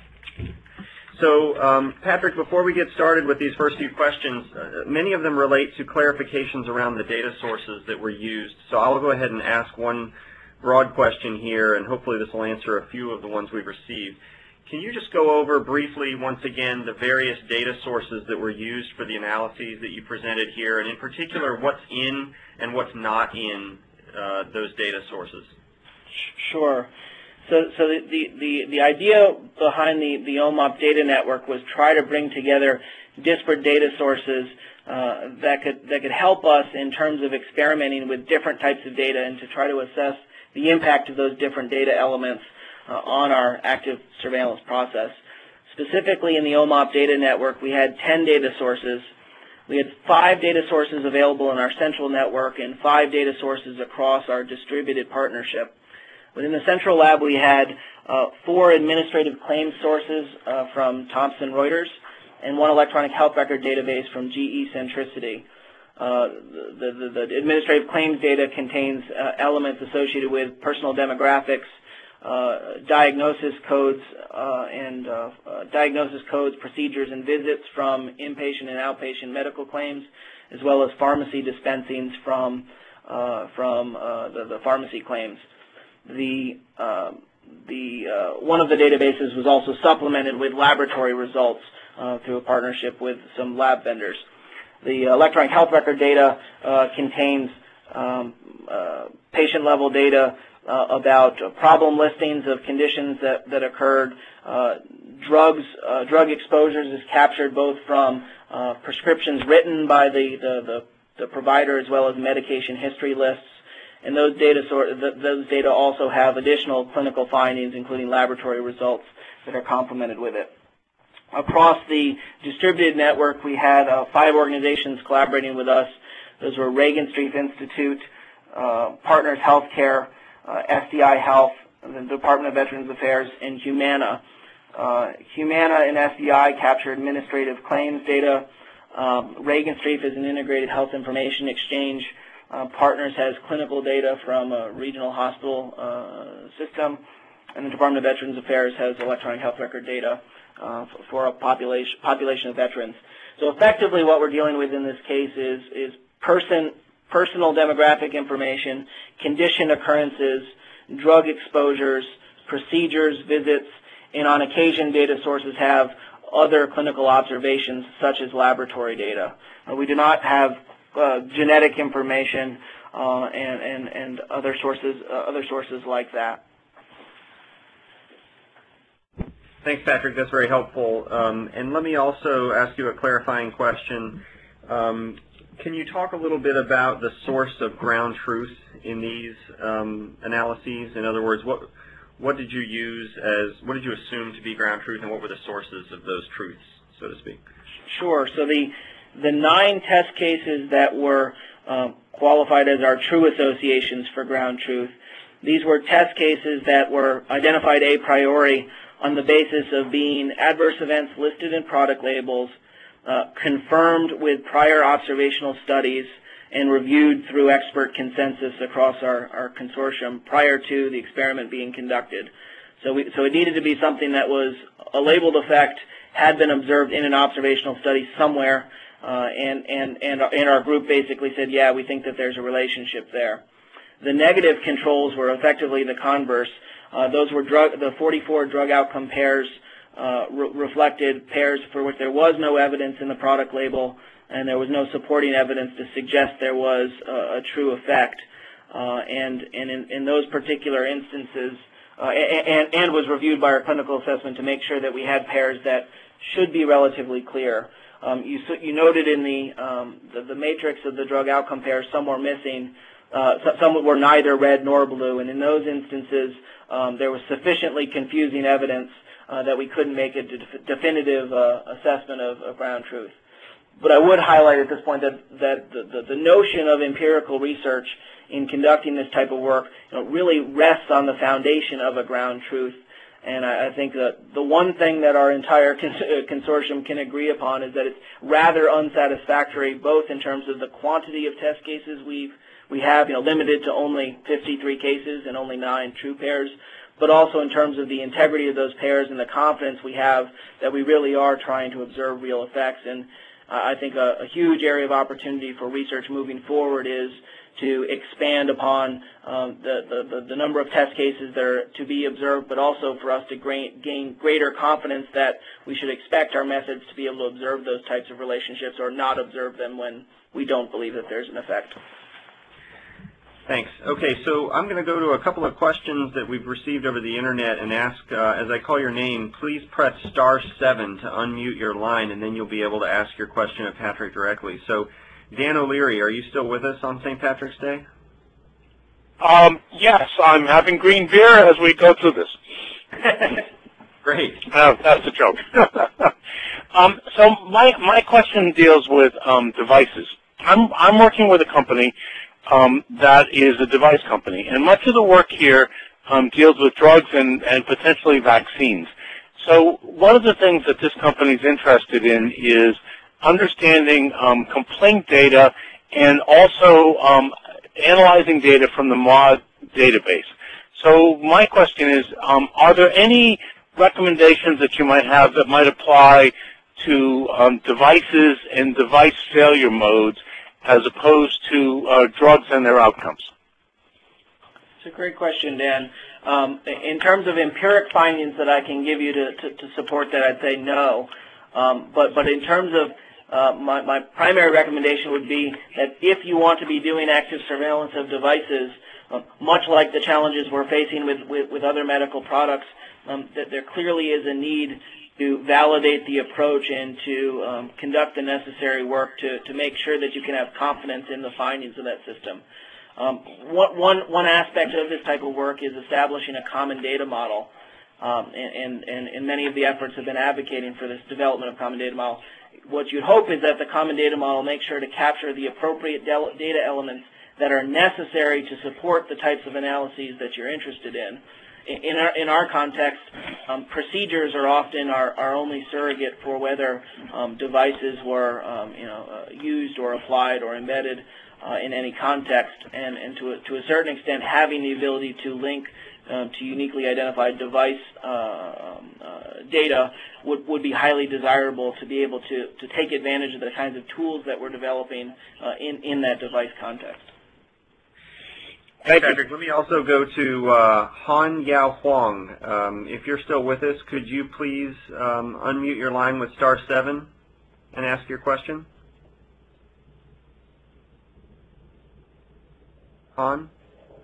So, um, Patrick, before we get started with these first few questions, uh, many of them relate to clarifications around the data sources that were used. So I'll go ahead and ask one broad question here, and hopefully this will answer a few of the ones we've received. Can you just go over briefly, once again, the various data sources that were used for the analyses that you presented here, and in particular, what's in and what's not in uh, those data sources? Sure. So, so the, the, the, the idea behind the, the O M O P data network was try to bring together disparate data sources uh, that could that could help us in terms of experimenting with different types of data, and to try to assess the impact of those different data elements uh, on our active surveillance process. Specifically in the O M O P data network, we had ten data sources. We had five data sources available in our central network and five data sources across our distributed partnership. Within the central lab, we had uh, four administrative claims sources uh, from Thomson Reuters and one electronic health record database from G E Centricity. Uh, the, the, the administrative claims data contains uh, elements associated with personal demographics, uh, diagnosis codes, uh, and uh, uh, diagnosis codes, procedures, and visits from inpatient and outpatient medical claims, as well as pharmacy dispensings from uh, from uh, the, the pharmacy claims. The uh, the uh, one of the databases was also supplemented with laboratory results uh, through a partnership with some lab vendors. The electronic health record data uh, contains um, uh, patient-level data uh, about uh, problem listings of conditions that, that occurred. Uh, drugs, uh, drug exposures is captured both from uh, prescriptions written by the, the, the, the provider as well as medication history lists. And those data, sort, those data also have additional clinical findings, including laboratory results that are complemented with it. Across the distributed network, we had uh, five organizations collaborating with us. Those were Reagan Street Institute, uh, Partners Healthcare, uh, S D I Health, the Department of Veterans Affairs, and Humana. Uh, Humana and S D I capture administrative claims data. Um, Reagan Street is an integrated health information exchange. Uh, Partners has clinical data from a regional hospital uh, system, and the Department of Veterans Affairs has electronic health record data Uh, for a population population of veterans. So effectively what we're dealing with in this case is, is person, personal demographic information, condition occurrences, drug exposures, procedures, visits, and on occasion data sources have other clinical observations such as laboratory data. Uh, we do not have uh, genetic information uh, and, and, and other sources, uh, other sources like that. Thanks, Patrick. That's very helpful. Um, and let me also ask you a clarifying question. Um, can you talk a little bit about the source of ground truth in these um, analyses? In other words, what what did you use as, what did you assume to be ground truth, and what were the sources of those truths, so to speak? Sure. So the the nine test cases that were um, qualified as our true associations for ground truth, these were test cases that were identified a priori on the basis of being adverse events listed in product labels, uh, confirmed with prior observational studies, and reviewed through expert consensus across our, our consortium prior to the experiment being conducted. So, we, so it needed to be something that was a labeled effect, had been observed in an observational study somewhere, uh, and, and, and, and our group basically said, yeah, we think that there's a relationship there. The negative controls were effectively the converse. Uh, those were drug, the forty-four drug outcome pairs uh, re reflected pairs for which there was no evidence in the product label, and there was no supporting evidence to suggest there was a, a true effect. Uh, and and in, in those particular instances, uh, and, and was reviewed by our clinical assessment to make sure that we had pairs that should be relatively clear. Um, you, you noted in the, um, the the matrix of the drug outcome pairs, some were missing. Uh, some were neither red nor blue, and in those instances, um, there was sufficiently confusing evidence uh, that we couldn't make a de definitive uh, assessment of, of ground truth. But I would highlight at this point that, that the, the, the notion of empirical research in conducting this type of work, you know, really rests on the foundation of a ground truth. And I, I think that the one thing that our entire cons consortium can agree upon is that it's rather unsatisfactory, both in terms of the quantity of test cases we've we have, you know, limited to only fifty-three cases and only nine true pairs, but also in terms of the integrity of those pairs and the confidence we have that we really are trying to observe real effects. And uh, I think a, a huge area of opportunity for research moving forward is to expand upon um, the, the, the number of test cases that are to be observed, but also for us to gain greater confidence that we should expect our methods to be able to observe those types of relationships or not observe them when we don't believe that there's an effect. Thanks. Okay, so I'm going to go to a couple of questions that we've received over the internet and ask, uh, as I call your name, please press star seven to unmute your line, and then you'll be able to ask your question of Patrick directly. So, Dan O'Leary, are you still with us on Saint Patrick's Day? Um, yes, I'm having green beer as we go through this. Great. Uh, that's a joke. um, so my my question deals with um, devices. I'm I'm working with a company Um, that is a device company. And much of the work here um, deals with drugs and, and potentially vaccines. So one of the things that this company is interested in is understanding um, complaint data and also um, analyzing data from the M O D database. So my question is, um, are there any recommendations that you might have that might apply to um, devices and device failure modes as opposed to uh, drugs and their outcomes? It's a great question, Dan. Um, in terms of empiric findings that I can give you to, to, to support that, I'd say no. Um, but, but in terms of uh, my, my primary recommendation would be that if you want to be doing active surveillance of devices, uh, much like the challenges we're facing with, with, with other medical products, um, that there clearly is a need to validate the approach and to um, conduct the necessary work to, to make sure that you can have confidence in the findings of that system. Um, one, one, one aspect of this type of work is establishing a common data model, um, and, and, and many of the efforts have been advocating for this development of common data model. What you'd hope is that the common data model makes sure to capture the appropriate data elements that are necessary to support the types of analyses that you're interested in. In our, in our context, um, procedures are often our, our only surrogate for whether um, devices were um, you know, uh, used or applied or embedded uh, in any context, and, and to, a, to a certain extent having the ability to link uh, to uniquely identified device uh, um, uh, data would, would be highly desirable to be able to, to take advantage of the kinds of tools that we're developing uh, in, in that device context. Thank you. Patrick, let me also go to uh, Han Yao Huang. Um, if you're still with us, could you please um, unmute your line with star seven and ask your question? Han?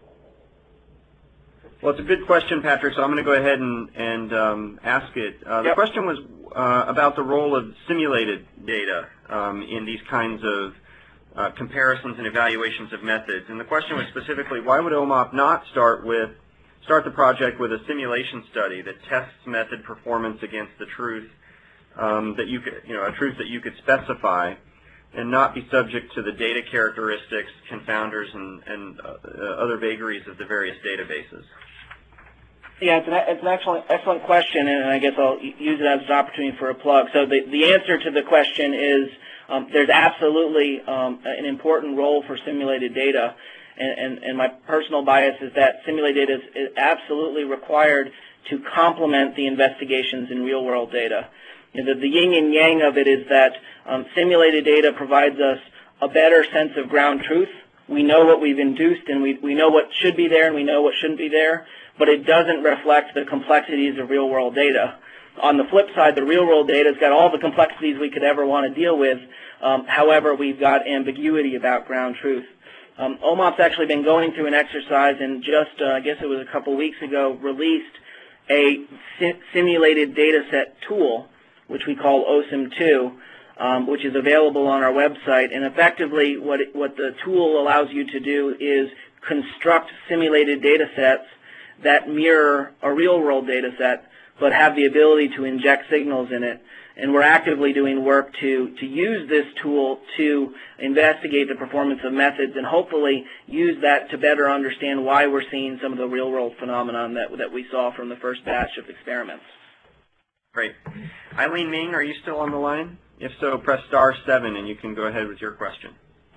Well, it's a good question, Patrick, so I'm going to go ahead and, and um, ask it. Uh, the yep. question was uh, about the role of simulated data um, in these kinds of Uh, comparisons and evaluations of methods. And the question was specifically, why would O M O P not start with start the project with a simulation study that tests method performance against the truth um, that you could, you know, a truth that you could specify, and not be subject to the data characteristics, confounders, and, and uh, other vagaries of the various databases? Yeah, it's an, it's an excellent, excellent question, and I guess I'll use it as an opportunity for a plug. So the, the answer to the question is um, there's absolutely um, an important role for simulated data, and, and, and my personal bias is that simulated data is, is absolutely required to complement the investigations in real-world data. You know, the, the yin and yang of it is that um, simulated data provides us a better sense of ground truth. We know what we've induced, and we, we know what should be there, and we know what shouldn't be there, but it doesn't reflect the complexities of real-world data. On the flip side, the real-world data has got all the complexities we could ever want to deal with. Um, however, we've got ambiguity about ground truth. Um, O M O P's actually been going through an exercise, and just, uh, I guess it was a couple weeks ago, released a si simulated data set tool, which we call O S I M two, um, which is available on our website. And effectively, what, it, what the tool allows you to do is construct simulated data sets that mirror a real-world data set, but have the ability to inject signals in it. And we're actively doing work to, to use this tool to investigate the performance of methods and hopefully use that to better understand why we're seeing some of the real-world phenomenon that, that we saw from the first batch of experiments. Great. Eileen Ming, are you still on the line? If so, press star seven and you can go ahead with your question.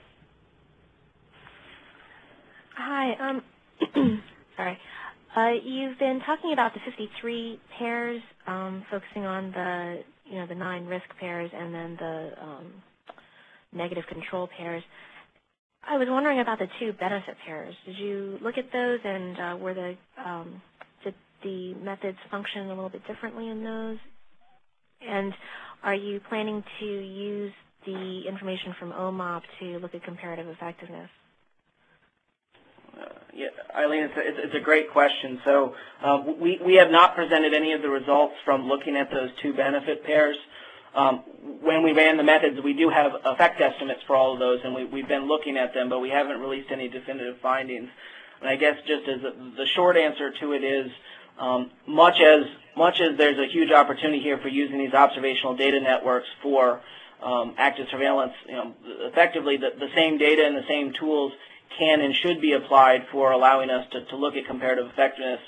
Hi. Um, sorry. Uh, you've been talking about the fifty-three pairs, um, focusing on the, you know, the nine risk pairs and then the um, negative control pairs. I was wondering about the two benefit pairs. Did you look at those, and uh, were the um, did the methods function a little bit differently in those? And are you planning to use the information from O M O P to look at comparative effectiveness? Uh, yeah, Eileen, it's a, it's, it's a great question. So uh, we, we have not presented any of the results from looking at those two benefit pairs. Um, when we ran the methods, we do have effect estimates for all of those, and we, we've been looking at them, but we haven't released any definitive findings. And I guess just as a, the short answer to it is, um, much as much as there's a huge opportunity here for using these observational data networks for um, active surveillance, you know, effectively the, the same data and the same tools can and should be applied for allowing us to, to look at comparative effectiveness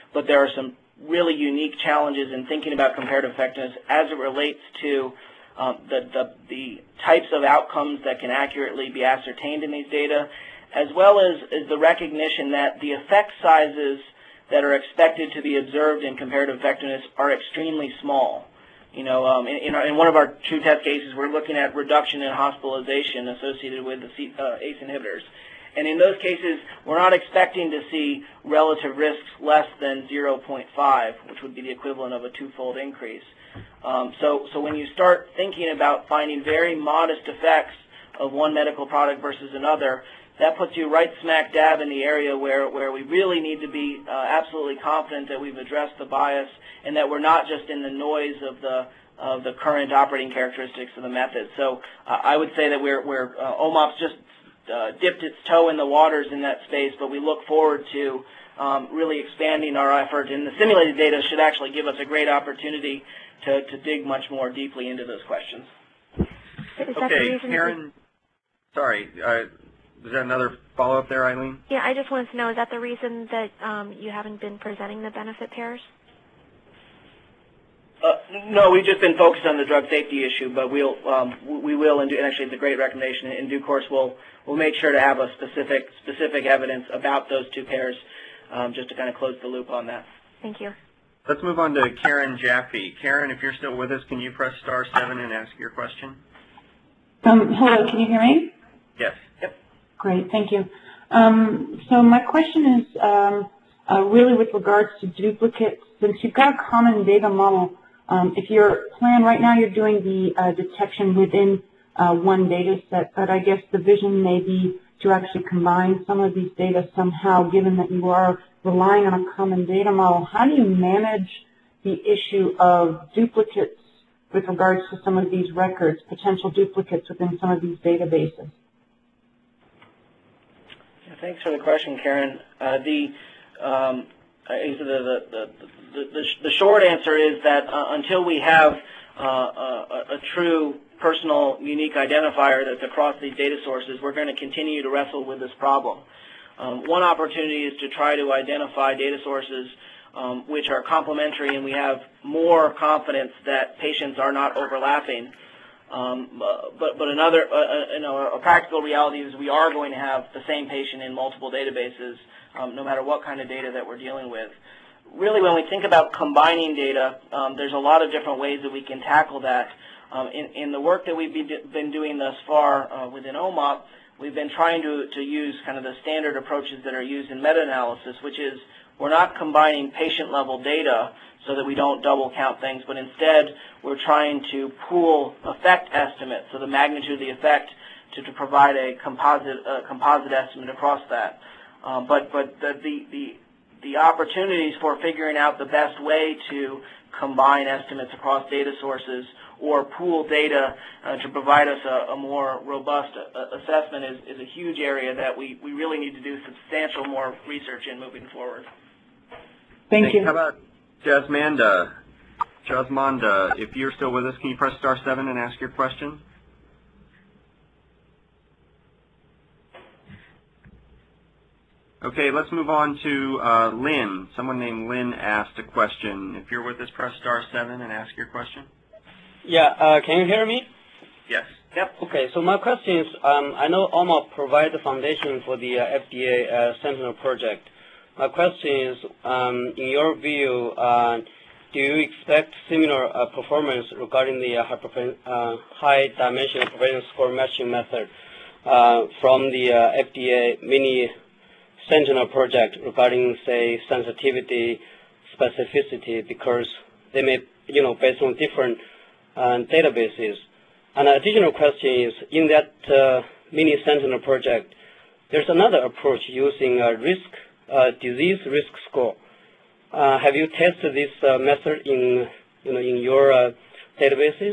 but there are some really unique challenges in thinking about comparative effectiveness as it relates to um, the, the, the types of outcomes that can accurately be ascertained in these data, as well as, as the recognition that the effect sizes that are expected to be observed in comparative effectiveness are extremely small. You know, um, in, in, our, in one of our two test cases, we're looking at reduction in hospitalization associated with the C, uh, A C E inhibitors. And in those cases, we're not expecting to see relative risks less than zero point five, which would be the equivalent of a two-fold increase. Um, so, so when you start thinking about finding very modest effects of one medical product versus another, that puts you right smack dab in the area where, where we really need to be uh, absolutely confident that we've addressed the bias and that we're not just in the noise of the of the current operating characteristics of the method. So uh, I would say that we're, we're uh, O M O P's just uh, dipped its toe in the waters in that space, but we look forward to um, really expanding our effort. And the simulated data should actually give us a great opportunity to, to dig much more deeply into those questions. Okay, Karen, sorry. Uh, Is there another follow-up there, Eileen? Yeah, I just wanted to know, is that the reason that um, you haven't been presenting the benefit pairs? Uh, no, we've just been focused on the drug safety issue, but we'll um, we will, and actually it's a great recommendation. In due course, we'll we'll make sure to have a specific specific evidence about those two pairs, um, just to kind of close the loop on that. Thank you. Let's move on to Karen Jaffe. Karen, if you're still with us, can you press star seven and ask your question? Um, hello, can you hear me? Yes. Yep. Great, thank you. Um, so my question is um, uh, really with regards to duplicates. Since you've got a common data model, um, if your plan right now you're doing the uh, detection within uh, one data set, but I guess the vision may be to actually combine some of these data somehow, given that you are relying on a common data model. How do you manage the issue of duplicates with regards to some of these records, potential duplicates within some of these databases? Thanks for the question, Karen. Uh, the, um, the, the, the, the, the short answer is that uh, until we have uh, a, a true personal unique identifier that's across these data sources, we're going to continue to wrestle with this problem. Um, one opportunity is to try to identify data sources um, which are complementary and we have more confidence that patients are not overlapping. Um, but, but another, uh, you know, a practical reality is we are going to have the same patient in multiple databases, um, no matter what kind of data that we're dealing with. Really, when we think about combining data, um, there's a lot of different ways that we can tackle that. Um, in, in the work that we've been doing thus far uh, within O M O P, we've been trying to, to use kind of the standard approaches that are used in meta-analysis, which is we're not combining patient-level data so that we don't double count things, but instead we're trying to pool effect estimates, so the magnitude of the effect, to, to provide a composite uh, composite estimate across that. Um, but but the, the the the opportunities for figuring out the best way to combine estimates across data sources or pool data uh, to provide us a, a more robust uh, assessment is, is a huge area that we, we really need to do substantial more research in moving forward. Thank Thanks. you. How about Jasmanda? Jasmanda, if you're still with us, can you press star seven and ask your question? Okay, let's move on to uh, Lynn. Someone named Lynn asked a question. If you're with us, press star seven and ask your question. Yeah, uh, can you hear me? Yes. Yep. Okay, so my question is, um, I know O M O P provides the foundation for the uh, F D A uh, Sentinel project. My question is, um, in your view, uh, do you expect similar uh, performance regarding the uh, uh, high dimensional prevalence score matching method uh, from the uh, F D A mini Sentinel project regarding, say, sensitivity, specificity, because they may, you know, based on different uh, databases. An additional question is, in that uh, mini Sentinel project, there's another approach using a risk, uh, disease risk score. Uh, have you tested this uh, method in, you know, in your uh, databases?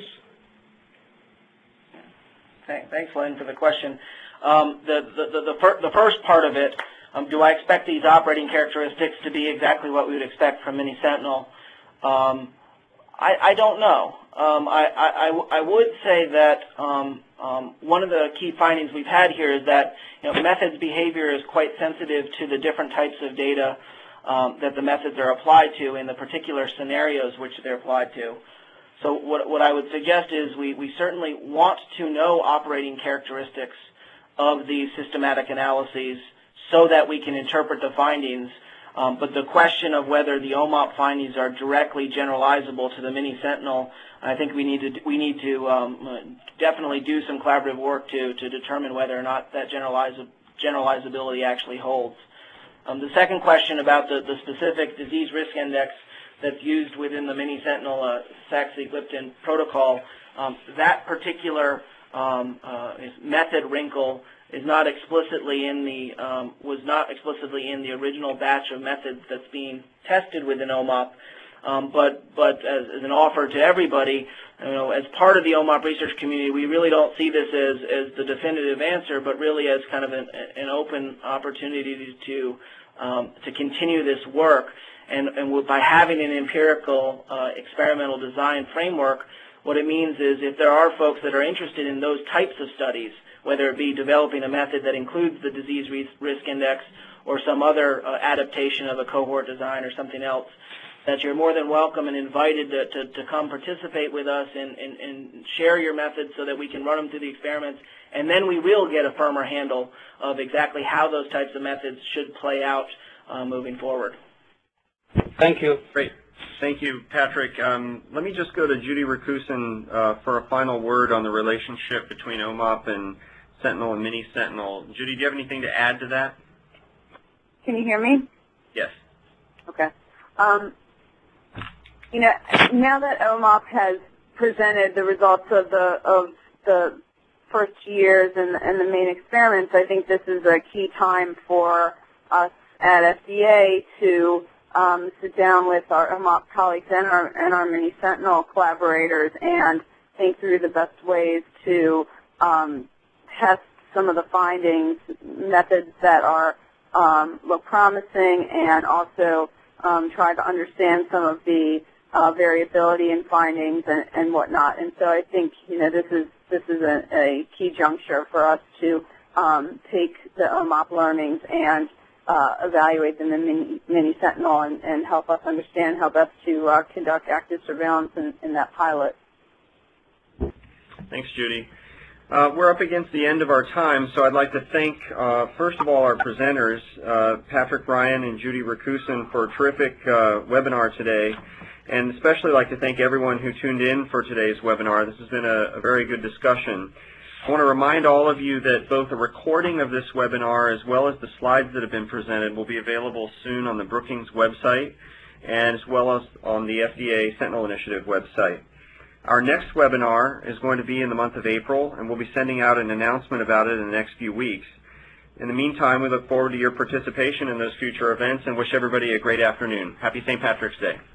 Thanks, Lynn, for the question. Um, the, the, the, the, fir the first part of it, um, do I expect these operating characteristics to be exactly what we would expect from Mini Sentinel? Um, I, I don't know. Um, I, I, I would say that um, um, one of the key findings we've had here is that, you know, methods behavior is quite sensitive to the different types of data um, that the methods are applied to in the particular scenarios which they're applied to. So what, what I would suggest is we, we certainly want to know operating characteristics of these systematic analyses so that we can interpret the findings. Um, but the question of whether the O M O P findings are directly generalizable to the Mini-Sentinel, I think we need to we need to um, definitely do some collaborative work to to determine whether or not that generaliz generalizability actually holds. Um, the second question about the, the specific disease risk index that's used within the Mini-Sentinel uh, saxagliptin protocol, um, that particular um, uh, method wrinkle is not explicitly in the um, was not explicitly in the original batch of methods that's being tested within O M O P. Um, but but as, as an offer to everybody, you know, as part of the O M O P research community, we really don't see this as as the definitive answer, but really as kind of an, an open opportunity to um, to continue this work. And, and by having an empirical uh, experimental design framework, what it means is if there are folks that are interested in those types of studies, whether it be developing a method that includes the disease risk index or some other uh, adaptation of a cohort design or something else, that you're more than welcome and invited to, to, to come participate with us and, and, and share your methods so that we can run them through the experiments, and then we will get a firmer handle of exactly how those types of methods should play out uh, moving forward. Thank you. Great. Thank you, Patrick. Um, let me just go to Judy Rakusin uh, for a final word on the relationship between O M O P and Sentinel and Mini-Sentinel. Judy, do you have anything to add to that? Can you hear me? Yes. Okay. Um, you know, now that O M O P has presented the results of the of the first years and, and the main experiments, I think this is a key time for us at F D A to um, sit down with our O M O P colleagues and our, and our Mini-Sentinel collaborators and think through the best ways to um, test some of the findings, methods that are um, look promising, and also um, try to understand some of the uh, variability in findings and, and whatnot. And so I think you know this is this is a, a key juncture for us to um, take the O M O P learnings and uh, evaluate them in Mini, Mini-Sentinel and, and help us understand how best to uh, conduct active surveillance in, in that pilot. Thanks, Judy. Uh, we're up against the end of our time, so I'd like to thank, uh, first of all, our presenters, uh, Patrick Ryan and Judy Rakusin, for a terrific uh, webinar today, and especially like to thank everyone who tuned in for today's webinar. This has been a, a very good discussion. I want to remind all of you that both a recording of this webinar as well as the slides that have been presented will be available soon on the Brookings website and as well as on the F D A Sentinel Initiative website. Our next webinar is going to be in the month of April, and we'll be sending out an announcement about it in the next few weeks. In the meantime, we look forward to your participation in those future events and wish everybody a great afternoon. Happy Saint Patrick's Day.